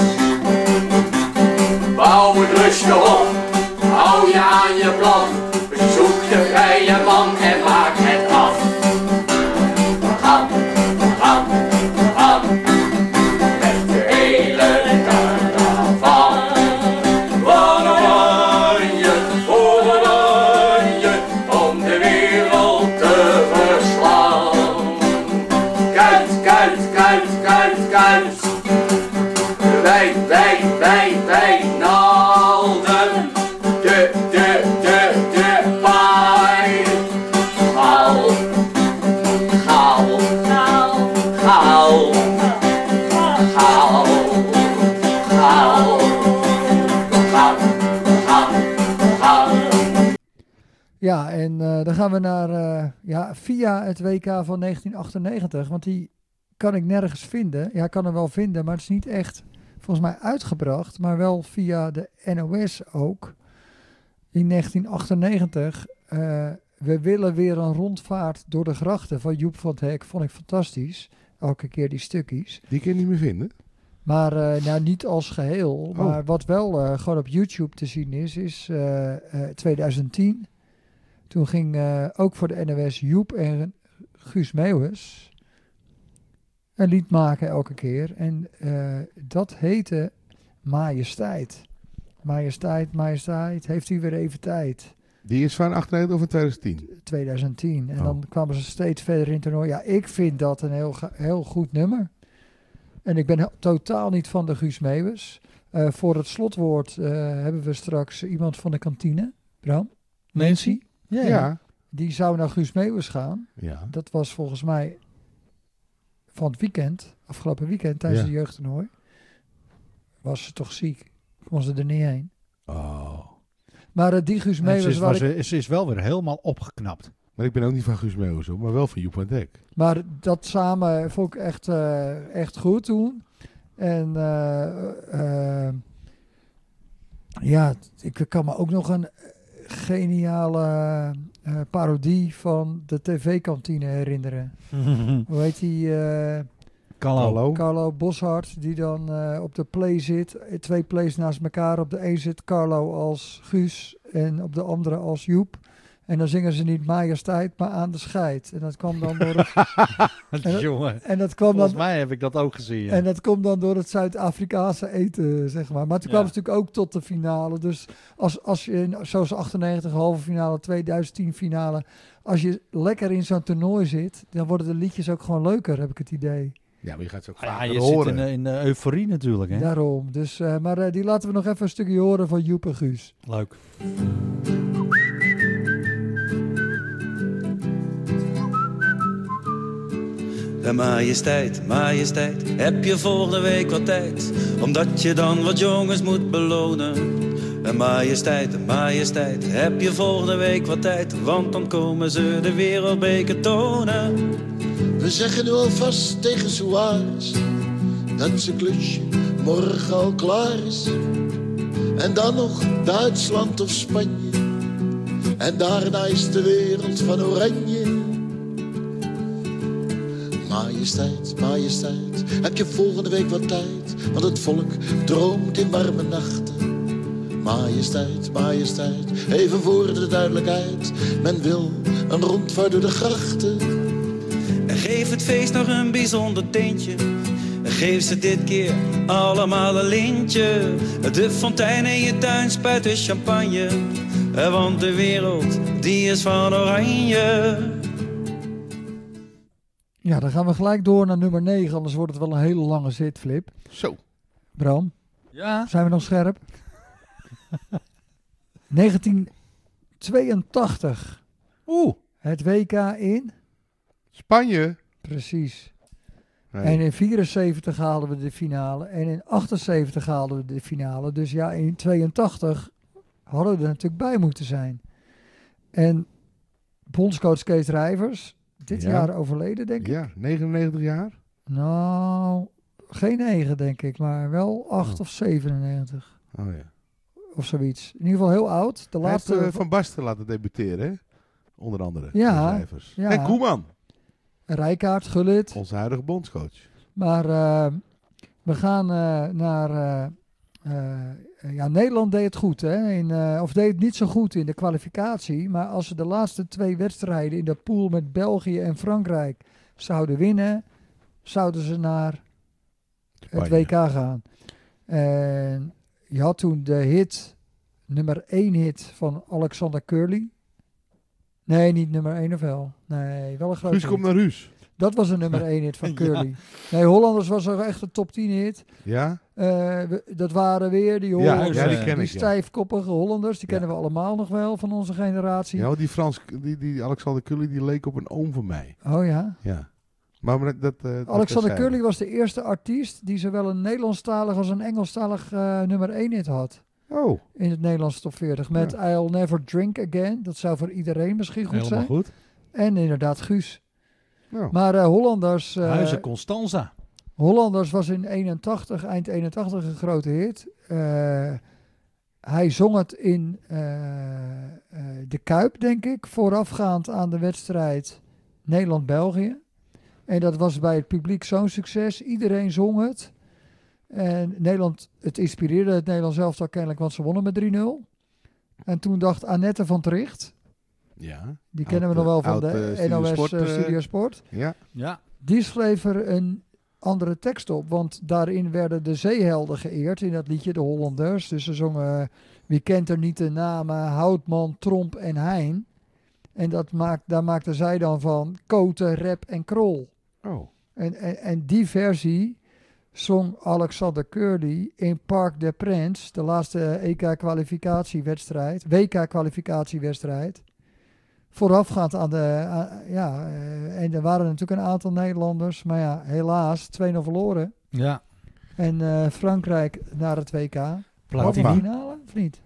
Bouw het rustig op, hou je aan je plan. Bezoek de vrije man en maak het af. We gaan, we gaan, we gaan. Met de hele karavaan. Van Oranje, voor Oranje, om de wereld te verslaan. Kuit, kuit, kuit, kuit, kuit. Wij, wij, wij, wij naalden de, de, de, de paai. Ja, en uh, dan gaan we naar uh, ja, via het W K van negentien achtennegentig. Want die kan ik nergens vinden. Ja, ik kan hem wel vinden, maar het is niet echt volgens mij uitgebracht. Maar wel via de N O S ook. In negentien achtennegentig. Uh, we willen weer een rondvaart door de grachten van Joep van het Hek. Vond ik fantastisch. Elke keer die stukjes. Die kun je niet meer vinden? Maar uh, nou, niet als geheel. Oh. Maar wat wel uh, gewoon op YouTube te zien is, is uh, uh, twintig tien. Toen ging uh, ook voor de N O S Joep en Guus Meeuwis een lied maken elke keer. En uh, dat heette Majesteit. Majesteit, Majesteit, heeft u weer even tijd. Die is van achtennegentig of van twintig tien? twintig tien. En oh. dan kwamen ze steeds verder in het toernooi. Ja, ik vind dat een heel, heel goed nummer. En ik ben he- totaal niet van de Guus Meeuwis. Uh, voor het slotwoord uh, hebben we straks iemand van de kantine. Bram? Nancy? Ja, ja. ja. Die zou naar Guus Meeuwis gaan. Ja. Dat was volgens mij van het weekend, afgelopen weekend tijdens ja. de jeugdtoernooi. Was ze toch ziek? Kon ze er niet heen. Oh. Maar uh, die Guus Meeuwis... Ze is, was was, ik... is wel weer helemaal opgeknapt. Maar ik ben ook niet van Guus Meeuwis, maar wel van Joep van het Hek. Maar dat samen vond ik echt, uh, echt goed toen. En uh, uh, ja, ik kan me ook nog een geniale uh, parodie van de tv-kantine herinneren. Hoe heet die? Uh, Carlo. Carlo Boshart, die dan uh, op de play zit. Twee plays naast elkaar. Op de een zit Carlo als Guus en op de andere als Joep. En dan zingen ze niet Majesteit, maar Aan de Scheid. En dat kwam dan door het... en, Jongen, en dat kwam volgens dan, mij heb ik dat ook gezien. Ja. En dat komt dan door het Zuid-Afrikaanse eten, zeg maar. Maar toen kwam Ja. het natuurlijk ook tot de finale. Dus als, als je, zoals achtennegentig halve finale, twintig tien finale... Als je lekker in zo'n toernooi zit, dan worden de liedjes ook gewoon leuker, heb ik het idee. Ja, maar je gaat ze ook Ja, vaker je horen. zit in, in uh, euforie natuurlijk. Hè? Daarom. Dus, uh, maar uh, die laten we nog even een stukje horen van Joep en Guus. Leuk. En majesteit, majesteit, heb je volgende week wat tijd? Omdat je dan wat jongens moet belonen. En majesteit, majesteit, heb je volgende week wat tijd? Want dan komen ze de wereldbeker tonen. We zeggen nu alvast tegen Suarez dat zijn klusje morgen al klaar is. En dan nog Duitsland of Spanje. En daarna is de wereld van oranje. Majesteit, majesteit, heb je volgende week wat tijd? Want het volk droomt in warme nachten. Majesteit, majesteit, even voor de duidelijkheid. Men wil een rondvaart door de grachten. En geef het feest nog een bijzonder tintje. En geef ze dit keer allemaal een lintje. De fontein in je tuin spuit de champagne. Want de wereld, die is van oranje. Ja, dan gaan we gelijk door naar nummer negen. Anders wordt het wel een hele lange zit, Flip. Zo. Bram, Ja. zijn we nog scherp? negentien tweeëntachtig. Oeh. Het W K in? Spanje. Precies. Nee. En in vierenzeventig haalden we de finale. En in achtenzeventig haalden we de finale. Dus ja, in tweeëntachtig hadden we er natuurlijk bij moeten zijn. En bondscoach Kees Rijvers, dit Ja. jaar overleden, denk ik. Ja, negenennegentig jaar. Nou, geen negen, denk ik, maar wel acht Oh. of zevenennegentig. Oh ja. Of zoiets. In ieder geval heel oud. De Hij heeft laatste uh, Van Basten laten debuteren, hè? Onder andere. Ja, Cijfers. ja. En Koeman, Rijkaard, Gullit. onze huidige bondscoach. Maar uh, we gaan uh, naar... Uh, uh, ja, Nederland deed het goed, hè? In, uh, of deed het niet zo goed in de kwalificatie. Maar als ze de laatste twee wedstrijden in de pool met België en Frankrijk zouden winnen, zouden ze naar het Spanje. W K gaan. En je had toen de hit, nummer één hit van Alexander Curly. Nee, niet nummer één of wel. Nee, wel een grote Guus hit. komt naar Ruus. Dat was een nummer één hit van Curly. Nee, Hollanders was er echt een top tien hit. Ja? Uh, we, dat waren weer die, Ja, Hollanders, ja, die ken die ik, ja. stijfkoppige Hollanders. Die Ja. kennen we allemaal nog wel van onze generatie. Ja, want die Frans, die, die Alexander Curly, die leek op een oom van mij. Oh ja. Ja. Maar dat... dat, uh, dat Alexander terzijde. Curly was de eerste artiest die zowel een Nederlandstalig als een Engelstalig uh, nummer één hit had. Oh. In het Nederlands top veertig. Met Ja. I'll Never Drink Again. Dat zou voor iedereen misschien goed Helemaal zijn. goed. En inderdaad Guus. Nou. Maar uh, Hollanders... Uh, Huizen Constanza. Hollanders was in eenentachtig, eind eenentachtig een grote hit. Uh, hij zong het in uh, uh, de Kuip, denk ik, voorafgaand aan de wedstrijd Nederland-België. En dat was bij het publiek zo'n succes. Iedereen zong het. En Nederland, het inspireerde het Nederlands elftal kennelijk, want ze wonnen met drie nul. En toen dacht Annette van Tricht, Ja. die kennen we Oud, nog wel uh, van oud, de uh, N O S Studio Sport, uh, uh, Studio Sport. Ja. Ja. Die schreef er een andere tekst op, want daarin werden de zeehelden geëerd in dat liedje, de Hollanders. Dus ze zongen, wie kent er niet de namen, Houtman, Tromp en Hein. En dat maakt, daar maakte zij dan van Koten, Rep en Krol. Oh. En, en, en die versie zong Alexander Curly in Parc des Princes, de laatste E K-kwalificatiewedstrijd, W K-kwalificatiewedstrijd. Voorafgaand aan de, aan, ja, uh, en er waren natuurlijk een aantal Nederlanders, maar ja, helaas, twee nul verloren. Ja. En uh, Frankrijk naar het W K. Halve Platini. finale, of niet?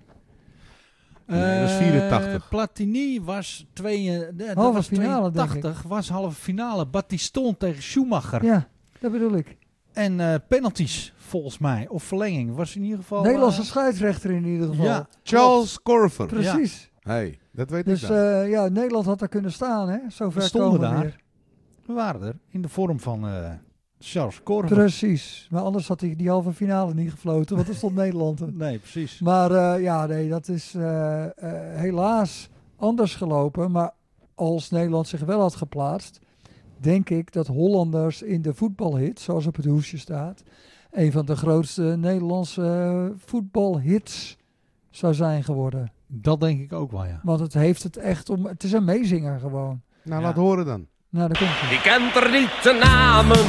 Nee, dat is vierentachtig. Uh, Platini was, twee, uh, dat Halve was finale, denk tweeëntachtig, was halve finale. Battiston tegen Schumacher. Ja, dat bedoel ik. En uh, penalties, volgens mij. Of verlenging. Was in ieder geval... Nederlandse uh, scheidsrechter in ieder geval. Ja, Charles Corver. Precies. Hey, dat weet Dus ik dan. uh, ja, Nederland had daar kunnen staan, hè? Zover We stonden komen we daar. weer. We waren er. In de vorm van uh, Charles Corver. Precies. Maar anders had hij die halve finale niet gefloten, want er stond Nederland er. Nee, precies. Maar uh, ja, nee, dat is uh, uh, helaas anders gelopen. Maar als Nederland zich wel had geplaatst, denk ik dat Hollanders in de voetbalhit, zoals op het hoesje staat, een van de grootste Nederlandse uh, voetbalhits zou zijn geworden. Dat denk ik ook wel, ja. Want het heeft het echt om... Het is een meezinger gewoon. Nou, Ja. laat horen dan. Nou, daar komt hij. Die kent er niet de namen.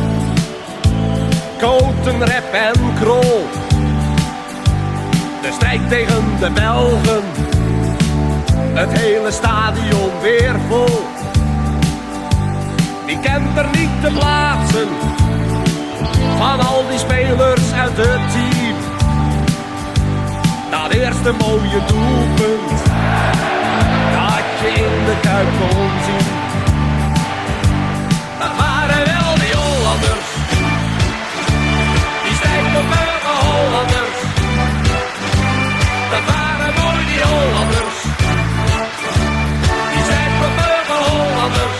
Koten, Rep en Krol. De strijd tegen de Belgen. Het hele stadion weer vol. Die kent er niet de plaatsen. Van al die spelers uit het team. Dat eerste mooie doelpunt. Dat je in de Kuip kon zien. Dat waren wel die Hollanders. Die stijgbevuige Hollanders. Dat waren mooi die Hollanders. Die stijgbevuige Hollanders.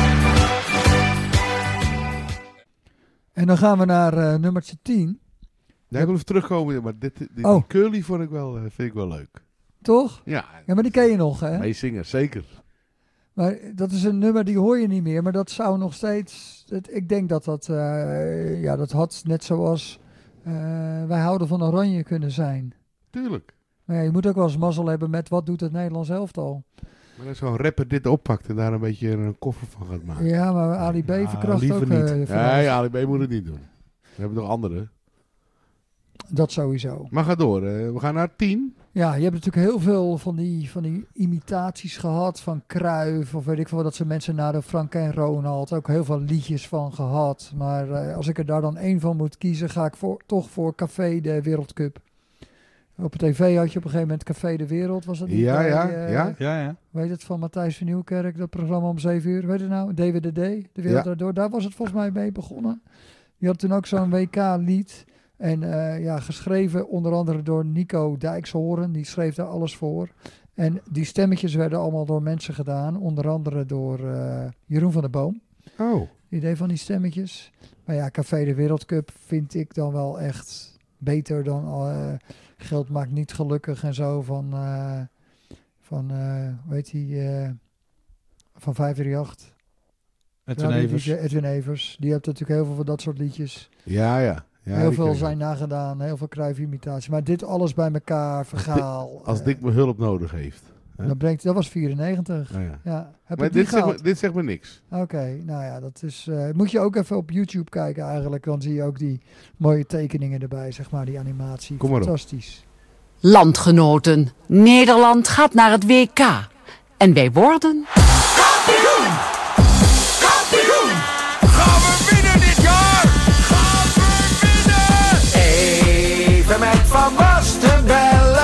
En dan gaan we naar uh, nummertje tien. Ja, ik wil even terugkomen, maar dit, dit, die Oh. Curly vond ik wel, uh, vind ik wel leuk. Toch? Ja, Ja, maar die ken je nog, hè? meezinger, zeker. Maar dat is een nummer die hoor je niet meer. Maar dat zou nog steeds... Het, ik denk dat dat... Uh, ja, dat had net zoals... Uh, wij houden van Oranje kunnen zijn. Tuurlijk. Maar ja, je moet ook wel eens mazzel hebben met wat doet het Nederlands elftal. Maar als zo'n rapper dit oppakt en daar een beetje een koffer van gaat maken. Ja, maar Ali B Nou, verkracht liever ook... niet. Uh, van nee, alles. Ali B moet het niet doen. We hebben nog andere. Dat sowieso. Maar ga door. Uh, we gaan naar tien. Ja, je hebt natuurlijk heel veel van die, van die imitaties gehad van Cruijff of weet ik veel, dat ze mensen naar de Frank en Ronald ook heel veel liedjes van gehad. Maar uh, als ik er daar dan één van moet kiezen, ga ik voor, toch voor Café de Wereldcup. Op de tv had je op een gegeven moment Café de Wereld, was dat niet? Ja, bij, ja, uh, ja. Ja, ja. Weet je het, van Matthijs van Nieuwkerk, dat programma om zeven uur, weet je nou, D W D D, De Wereld Ja. Daardoor, daar was het volgens mij mee begonnen. Die had toen ook zo'n W K-lied. En uh, ja, geschreven onder andere door Nico Dijkshoorn, die schreef daar alles voor. En die stemmetjes werden allemaal door mensen gedaan, onder andere door uh, Jeroen van der Boom. Oh. Die deed van die stemmetjes. Maar ja, Café de Wereldcup vind ik dan wel echt beter dan uh, Geld maakt niet gelukkig en zo van, uh, van uh, hoe heet die, uh, van vijf drie acht. Edwin Ja, die- Evers. die- Edwin Evers. Die heeft natuurlijk heel veel van dat soort liedjes. Ja, ja. ja heel die veel ken ik zijn nagedaan, heel veel Cruijff-imitaties. Maar dit alles bij elkaar, verhaal. Als eh, Dick me hulp nodig heeft. Hè? dat, brengt, dat was vierennegentig. Oh, ja. Ja. Heb Maar ik die dit zegt, gehad? me, dit zegt me niks. Oké, nou ja, dat is... eh, moet je ook even op YouTube kijken eigenlijk. Dan zie je ook die mooie tekeningen erbij, zeg maar, die animatie. Kom maar op. Fantastisch. Landgenoten, Nederland gaat naar het W K. En wij worden... Kampioen! Kampioen! Gaan we winnen dit jaar? Gaan we winnen? Even met Van Basten bellen.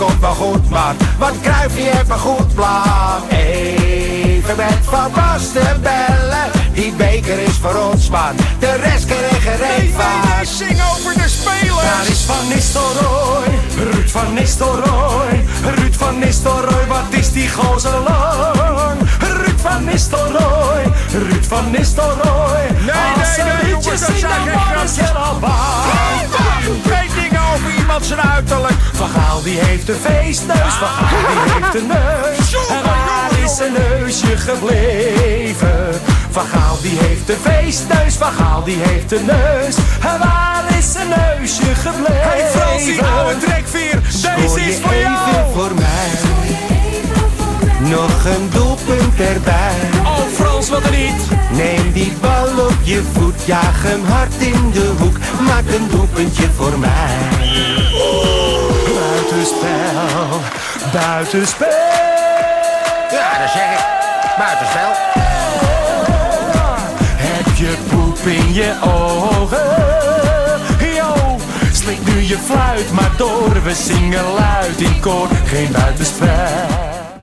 komt wel goed, man. Want Cruijff die heeft een goed plan. Even met Van Basten bellen. Die beker is voor ons, man. De rest krijg je reet van. Nee, zing over de spelers. Daar is Van Nistelrooy. Ruud van Nistelrooy. Ruud van Nistelrooy, wat is die gozer lang. Ruud van Nistelrooy. Ruud van Nistelrooy. Nee, Als nee, nee, jongens, dat zijn geen grapjes. Geen dingen over iemand zijn uiterlijk. Van Gaal die heeft een feestneus. Van Gaal die heeft een neus. En waar is zijn neusje gebleven? Van Gaal die heeft een feestneus. Van Gaal die heeft een neus. En waar is zijn neusje gebleven? Hey Frans, die oude trekvier. Deze is voor jou. Voor mij. Nog een doelpunt erbij. Oh Frans, wat er niet. Neem die bal op je voet, jaag hem hard in de hoek. Maak een doelpuntje voor mij. Buitenspel, buitenspel. Ja, dat zeg ik. Buitenspel. Heb je poep in je ogen? Yo, slik nu je fluit maar door. We zingen luid in koor, geen buitenspel.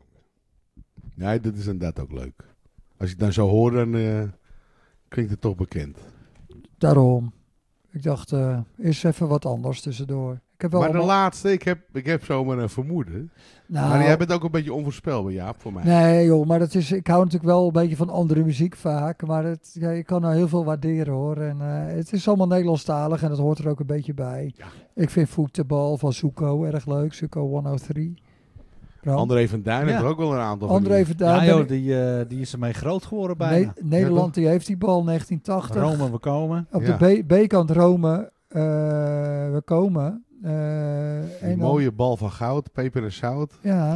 Nee, dat is inderdaad ook leuk. Als je het dan zo hoort, dan uh, klinkt het toch bekend. Daarom. Ik dacht, uh, eerst even wat anders tussendoor. Ik heb wel maar de allemaal... laatste, ik heb, ik heb zomaar een vermoeden. Nou, maar jij bent ook een beetje onvoorspelbaar, Jaap, voor mij. Nee joh, maar dat is, ik hou natuurlijk wel een beetje van andere muziek vaak. Maar het, ja, ik kan nou heel veel waarderen hoor. En uh, het is allemaal Nederlandstalig en dat hoort er ook een beetje bij. Ja. Ik vind Voetbal van Suco erg leuk. Suco honderddrie. Bram. André van Duin heeft Ja. er ook wel een aantal André van Duin. Ja joh, ben ik- die, uh, die is ermee groot geworden bijna. Ne- Nederland die heeft die bal negentien tachtig. Rome, we komen. Op Ja. de B- B-kant Rome, uh, we komen. Uh, Die en dan- mooie bal van goud, peper en zout. Ja.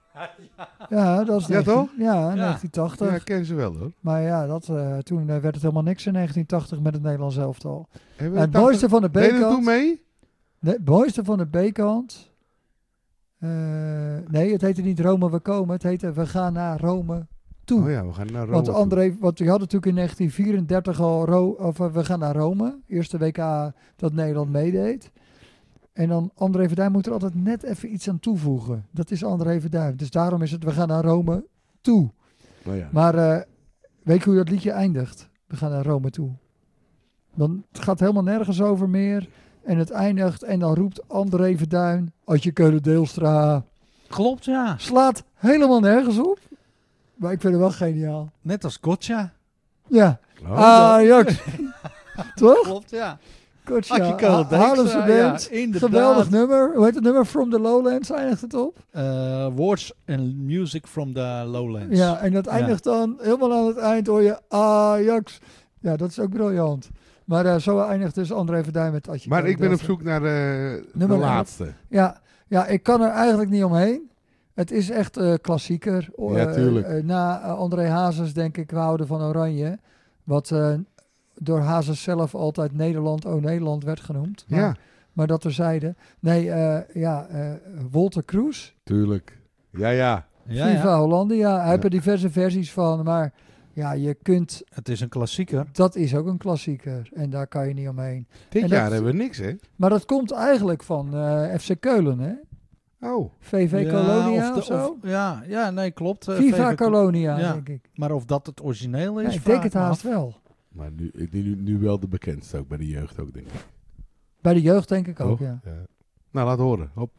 Ja, dat is Ja, negentien toch? Ja, negentien tachtig. Ja, kennen ze wel hoor. Maar ja, dat, uh, toen uh, werd het helemaal niks in negentien tachtig met het Nederlands elftal. Hebben we Het tachtig mooiste van de Deed je dat toen B-kant... mee? Nee, het mooiste van de B-kant... Uh, nee, het heette niet Rome, we komen. Het heette We gaan naar Rome toe. Oh ja, we gaan naar Rome Want toe. André, want die hadden natuurlijk in negentien vierendertig al Ro, of, uh, We gaan naar Rome. Eerste W K dat Nederland meedeed. En dan André Verduin moet er altijd net even iets aan toevoegen. Dat is André Verduin. Dus daarom is het We gaan naar Rome toe. Oh ja. Maar uh, weet je hoe dat liedje eindigt? We gaan naar Rome toe. Dan het gaat helemaal nergens over meer. En het eindigt en dan roept André Verduin, Adje Keulen Deelstra. Klopt, ja. Slaat helemaal nergens op. Maar ik vind het wel geniaal. Net als Gotcha. Ja. Oh. Ajax. Toch? Klopt, ja. Gotcha. Adje Keulen Ha- Haarlemse Deelstra, ja, band. inderdaad. Geweldig nummer. Hoe heet het nummer? From the Lowlands eindigt het op. Uh, words and music from the lowlands. Ja, en dat eindigt dan helemaal aan het eind hoor je Ajax. Ja, dat is ook briljant. Maar uh, zo eindigt dus André Verduin met Adje Maar Keulen ik ben op Deelstra. zoek naar uh, de Nummer laatste. Ja, ja, ik kan er eigenlijk niet omheen. Het is echt uh, klassieker. Ja, tuurlijk. Uh, uh, na uh, André Hazes denk ik, we houden van Oranje. Wat uh, door Hazes zelf altijd Nederland, oh Nederland werd genoemd. Maar, Ja. maar dat terzijde. Nee, uh, ja, uh, Wolter Kroes. Tuurlijk. Ja, ja. Ja, Viva ja. Hollandia. Hij heeft er diverse versies van. Maar ja, je kunt... Het is een klassieker. Dat is ook een klassieker. En daar kan je niet omheen. Dit En jaar dat- hebben we niks, hè? Maar dat komt eigenlijk van uh, F C Keulen, hè? Oh. V V Ja, Colonia of of, de- zo? of- ja, ja, nee, klopt. Uh, Viva V V Colonia, ja. denk ik. Maar of dat het origineel is, Ja, ik vraag denk het me haast af. wel. Maar nu, ik- nu, nu wel de bekendste ook, bij de jeugd ook, denk ik. Bij de jeugd denk ik ook, Toch? ja. Ja. Nou, laat horen. Hop.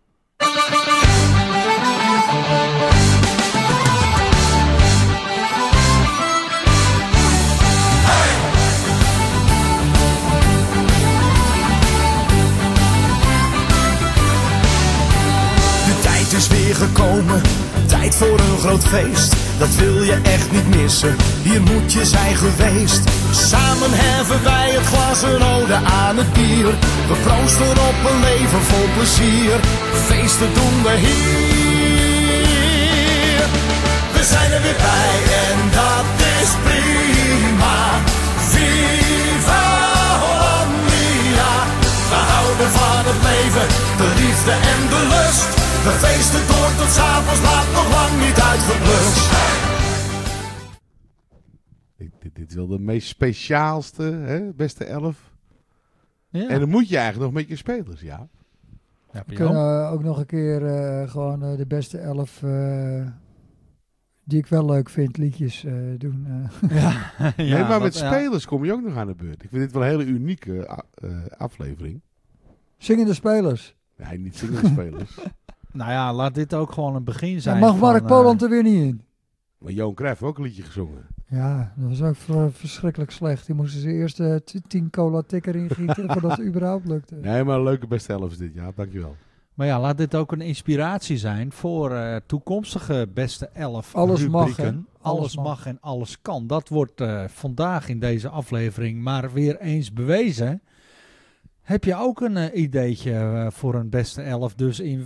De tijd is weer gekomen, tijd voor een groot feest. Dat wil je echt niet missen, hier moet je zijn geweest. Samen heffen wij het glas een ode aan het bier. We proosten op een leven vol plezier. Feesten doen we hier. We zijn er weer bij en dat is prima. Viva Hollandia. We houden van het leven, de liefde en de lust. We feesten door tot 's avonds laat, nog lang niet uitgeblust. Dit, dit, dit is wel de meest speciaalste, hè? Beste elf. Ja. En dan moet je eigenlijk nog met je spelers, ja. Ja, We kunnen uh, ook nog een keer uh, gewoon uh, de beste elf uh, die ik wel leuk vind, liedjes uh, doen. Uh. Ja, ja, nee, maar dat, met ja. spelers kom je ook nog aan de beurt. Ik vind dit wel een hele unieke uh, uh, aflevering. Zingende spelers? Nee, niet zingende spelers. Nou ja, laat dit ook gewoon een begin zijn. Ja, mag Mark van, Poland uh, er weer niet in? Maar Johan Cruijff heeft ook een liedje gezongen. Ja, dat was ook ver- verschrikkelijk slecht. Die moesten ze eerst uh, t- tien cola tikker ingieten voordat het überhaupt lukte. Nee, maar een leuke beste elf is dit, ja. Dankjewel. Maar ja, laat dit ook een inspiratie zijn voor uh, toekomstige beste elf Alles rubrieken. mag, hè? Alles, Alles mag. mag en alles kan. Dat wordt uh, vandaag in deze aflevering maar weer eens bewezen. Heb je ook een uh, ideetje uh, voor een beste elf? Dus in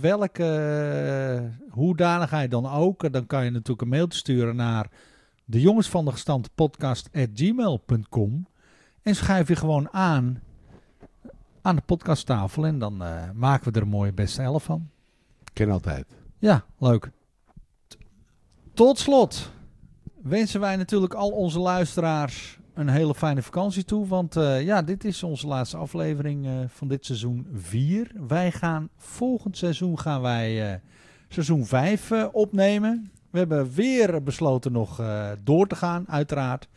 welke uh, hoedanigheid dan ook. Uh, dan kan je natuurlijk een mailtje sturen naar de jongens van de gestampte podcast at gmail punt com. En schrijf je gewoon aan aan de podcasttafel. En dan uh, maken we er een mooie beste elf van. Ken altijd. Ja, leuk. T- Tot slot wensen wij natuurlijk al onze luisteraars een hele fijne vakantie toe. Want uh, ja, dit is onze laatste aflevering uh, van dit seizoen vier. Wij gaan volgend seizoen gaan wij uh, seizoen vijf uh, opnemen. We hebben weer besloten nog uh, door te gaan, uiteraard.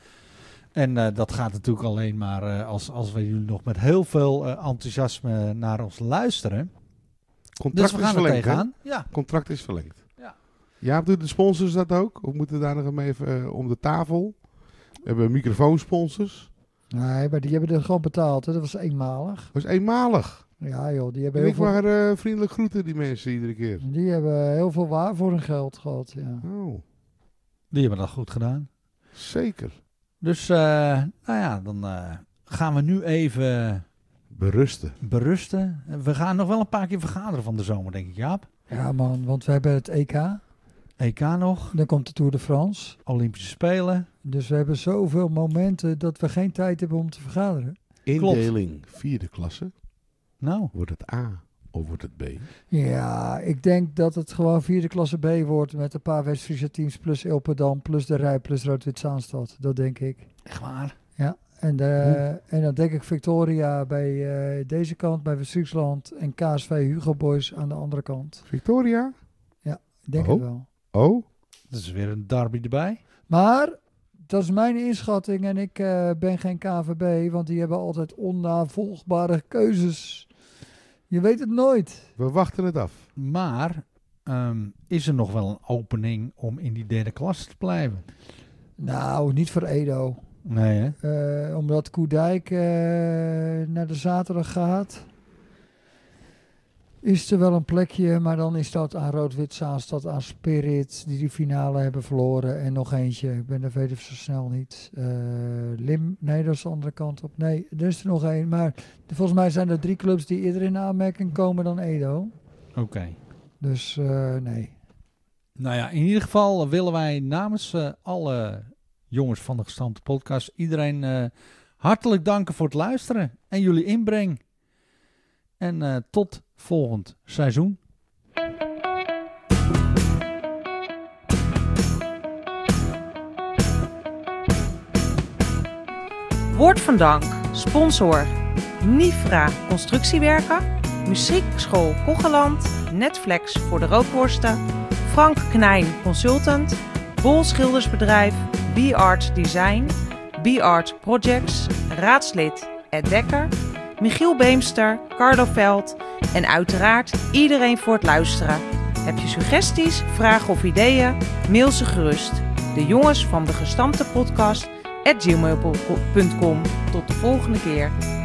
En uh, dat gaat natuurlijk alleen maar uh, als, als we jullie nog met heel veel uh, enthousiasme naar ons luisteren. Contract dus we gaan is er verlengd, tegenaan. hè? Ja. Contract is verlengd. Ja. Jaap, doet de sponsors dat ook? Of moeten we daar nog even uh, om de tafel? We hebben microfoonsponsors. Nee, maar die hebben er gewoon betaald. Hè? Dat was eenmalig. Dat was eenmalig. Ja joh, die hebben En heel ik veel... maar uh, vriendelijk groeten, die mensen, iedere keer. Die hebben heel veel waar voor hun geld gehad, ja. Oh. Die hebben dat goed gedaan. Zeker. Dus, uh, nou ja, dan uh, gaan we nu even... Berusten. Berusten. We gaan nog wel een paar keer vergaderen van de zomer, denk ik, Jaap. Ja man, want we hebben het E K. E K nog. Dan komt de Tour de France. Olympische Spelen. Dus we hebben zoveel momenten dat we geen tijd hebben om te vergaderen. Indeling vierde klasse. Nou. Wordt het A of wordt het B? Ja, ik denk dat het gewoon vierde klasse B wordt met een paar West-Friese teams plus Ilpendam, plus de Rij, plus Rood-Wit-Zaanstad. Dat denk ik. Echt waar? Ja, en, de, en dan denk ik Victoria bij uh, deze kant, bij West-Friesland en K S V Hugo Boys aan de andere kant. Victoria? Ja, ik denk oh. het wel. Oh? Dat is weer een derby erbij. Maar dat is mijn inschatting en ik uh, ben geen K V B, want die hebben altijd onnavolgbare keuzes. Je weet het nooit. We wachten het af. Maar um, is er nog wel een opening om in die derde klasse te blijven? Nou, niet voor Edo. Nee, hè? Uh, omdat Koedijk uh, naar de zaterdag gaat, is er wel een plekje, maar dan is dat aan Rood-Wit-Zaanstad, aan Spirit, die die finale hebben verloren. En nog eentje, ik ben er weet even zo snel niet. Uh, Lim, nee, dat is de andere kant op. Nee, er is er nog één. Maar volgens mij zijn er drie clubs die eerder in aanmerking komen dan Edo. Oké. Okay. Dus uh, nee. Nou ja, in ieder geval willen wij namens uh, alle jongens van de gestampte podcast iedereen uh, hartelijk danken voor het luisteren en jullie inbreng. En uh, tot volgend seizoen. Woord van dank, sponsor Nifra Constructiewerken, Muziekschool Kocheland, Netflix voor de rookworsten, Frank Knijn Consultant, Bol Schildersbedrijf, B-Art Design, B-Art Projects, raadslid Ed Dekker, Michiel Beemster, Carlo Veld en uiteraard iedereen voor het luisteren. Heb je suggesties, vragen of ideeën? Mail ze gerust. De jongens van de gestampte podcast at gmail punt com. Tot de volgende keer.